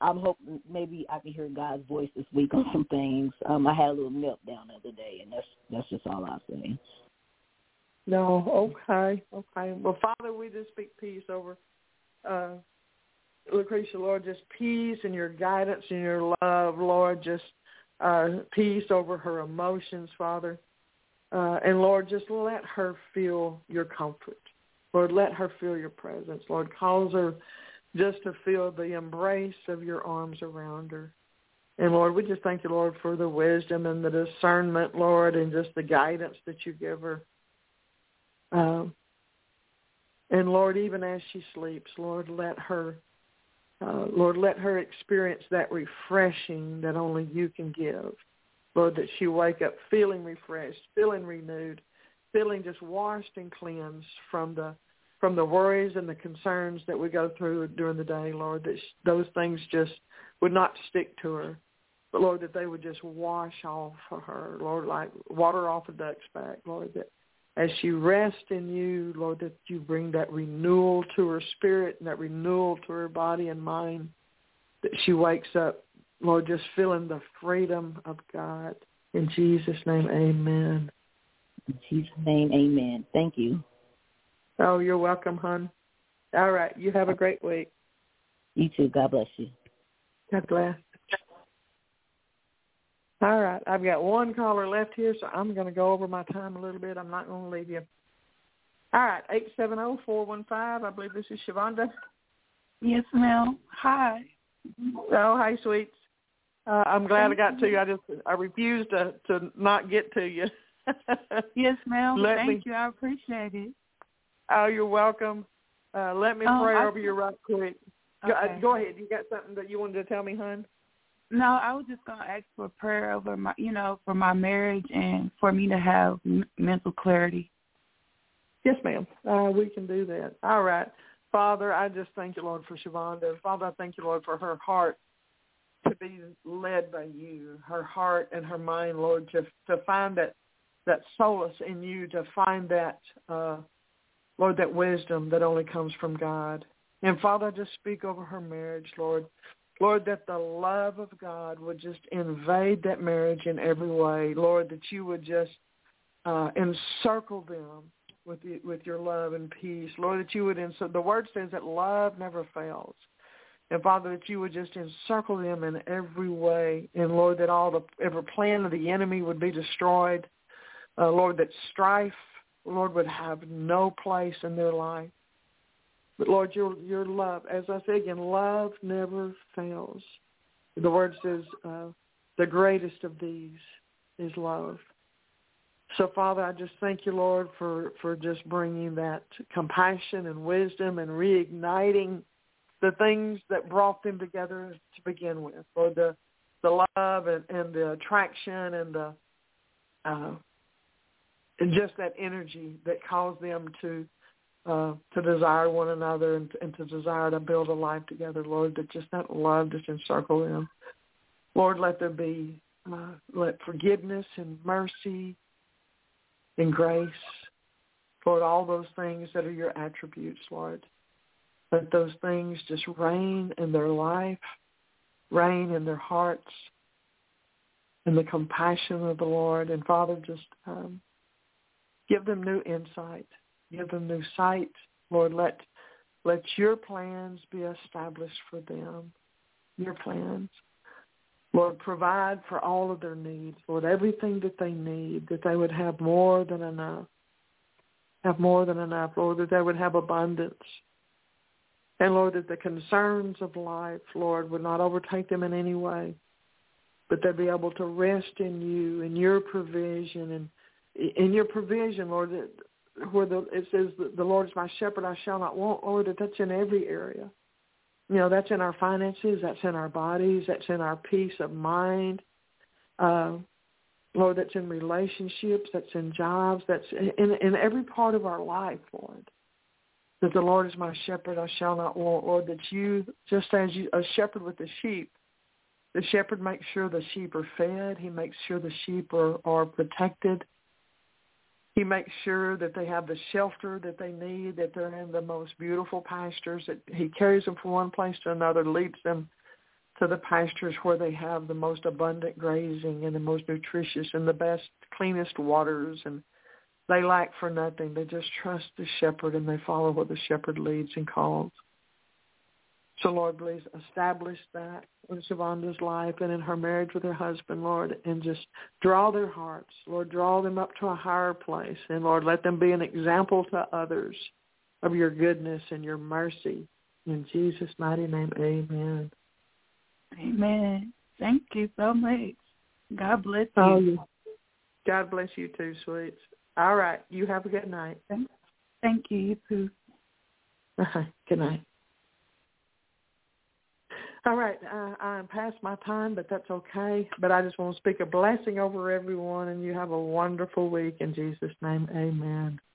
I'm hoping maybe I can hear God's voice this week on some things. Um, I had a little meltdown the other day, and that's that's just all I'll say. No, okay, okay. Well, Father, we just speak peace over uh, Lucretia, Lord, just peace and your guidance and your love, Lord, just uh, peace over her emotions, Father. Uh, and, Lord, just let her feel your comfort. Lord, let her feel your presence. Lord, cause her just to feel the embrace of your arms around her. And, Lord, we just thank you, Lord, for the wisdom and the discernment, Lord, and just the guidance that you give her. Um, and, Lord, even as she sleeps, Lord, let her, uh, Lord, let her experience that refreshing that only you can give. Lord, that she wake up feeling refreshed, feeling renewed, feeling just washed and cleansed from the from the worries and the concerns that we go through during the day, Lord, that she, those things just would not stick to her. But, Lord, that they would just wash off of her, Lord, like water off a duck's back, Lord, that as she rests in you, Lord, that you bring that renewal to her spirit and that renewal to her body and mind, that she wakes up, Lord, just feeling the freedom of God. In Jesus' name, amen. In Jesus' name, amen. Thank you. Oh, you're welcome, hon. All right. You have a great week. You too. God bless you. God bless. All right. I've got one caller left here, so I'm going to go over my time a little bit. I'm not going to leave you. All right. eight seven zero, four one five. I believe this is Shavonda. Yes, ma'am. Hi. Oh, hi, sweets. Uh, I'm glad Thank I got you. to you. I just I refused to, to not get to you. Yes, ma'am. Let Thank me, you. I appreciate it. Oh, you're welcome. Uh, let me Oh, pray I, over you right quick. Go, okay. go ahead. You got something that you wanted to tell me, hon? No, I was just gonna ask for prayer over my, you know, for my marriage and for me to have m- mental clarity. Yes, ma'am. Uh, we can do that. All right. Father, I just thank you, Lord, for Shavonda. Father, I thank you, Lord, for her heart to be led by you, her heart and her mind, Lord, to to find that, that solace in you, to find that, uh, Lord, that wisdom that only comes from God. And, Father, I just speak over her marriage, Lord. Lord, that the love of God would just invade that marriage in every way. Lord, that you would just uh, encircle them with the, with your love and peace. Lord, that you would encircle. The word says that love never fails. And, Father, that you would just encircle them in every way. And, Lord, that all the every plan of the enemy would be destroyed. Uh, Lord, that strife, Lord, would have no place in their life. But, Lord, your your love, as I say again, love never fails. The word says uh, the greatest of these is love. So, Father, I just thank you, Lord, for, for just bringing that compassion and wisdom and reigniting the things that brought them together to begin with, Lord, the, the love and, and the attraction and the uh, and just that energy that caused them to Uh, to desire one another and, and to desire to build a life together, Lord, that just that love just encircle them. Lord, let there be uh, let forgiveness and mercy and grace, Lord, all those things that are your attributes, Lord. Let those things just reign in their life, reign in their hearts, and the compassion of the Lord. And, Father, just um, give them new insight. Give them new sight. Lord, let let your plans be established for them, your plans. Lord, provide for all of their needs. Lord, everything that they need, that they would have more than enough. Have more than enough, Lord, that they would have abundance. And, Lord, that the concerns of life, Lord, would not overtake them in any way, but they'd be able to rest in you, in your provision, and in your provision, Lord, that where the, it says the Lord is my shepherd, I shall not want, Lord, that that's in every area. You know, that's in our finances, that's in our bodies, that's in our peace of mind. Uh, Lord, that's in relationships, that's in jobs, that's in, in every part of our life, Lord. That the Lord is my shepherd, I shall not want, Lord, that you, just as you, a shepherd with the sheep, the shepherd makes sure the sheep are fed, he makes sure the sheep are, are protected. He makes sure that they have the shelter that they need, that they're in the most beautiful pastures, that he carries them from one place to another, leads them to to the pastures where they have the most abundant grazing and the most nutritious and the best, cleanest waters, and they lack for nothing. They just trust the shepherd and they follow what the shepherd leads and calls. So, Lord, please establish that in Shavonda's life and in her marriage with her husband, Lord, and just draw their hearts. Lord, draw them up to a higher place. And, Lord, let them be an example to others of your goodness and your mercy. In Jesus' mighty name, amen. Amen. Thank you so much. God bless you. Oh, God bless you too, sweets. All right. You have a good night. Thank you. You too. Uh-huh. Good night. All right, uh, I'm past my time, but that's okay. But I just want to speak a blessing over everyone, and you have a wonderful week. In Jesus' name, amen.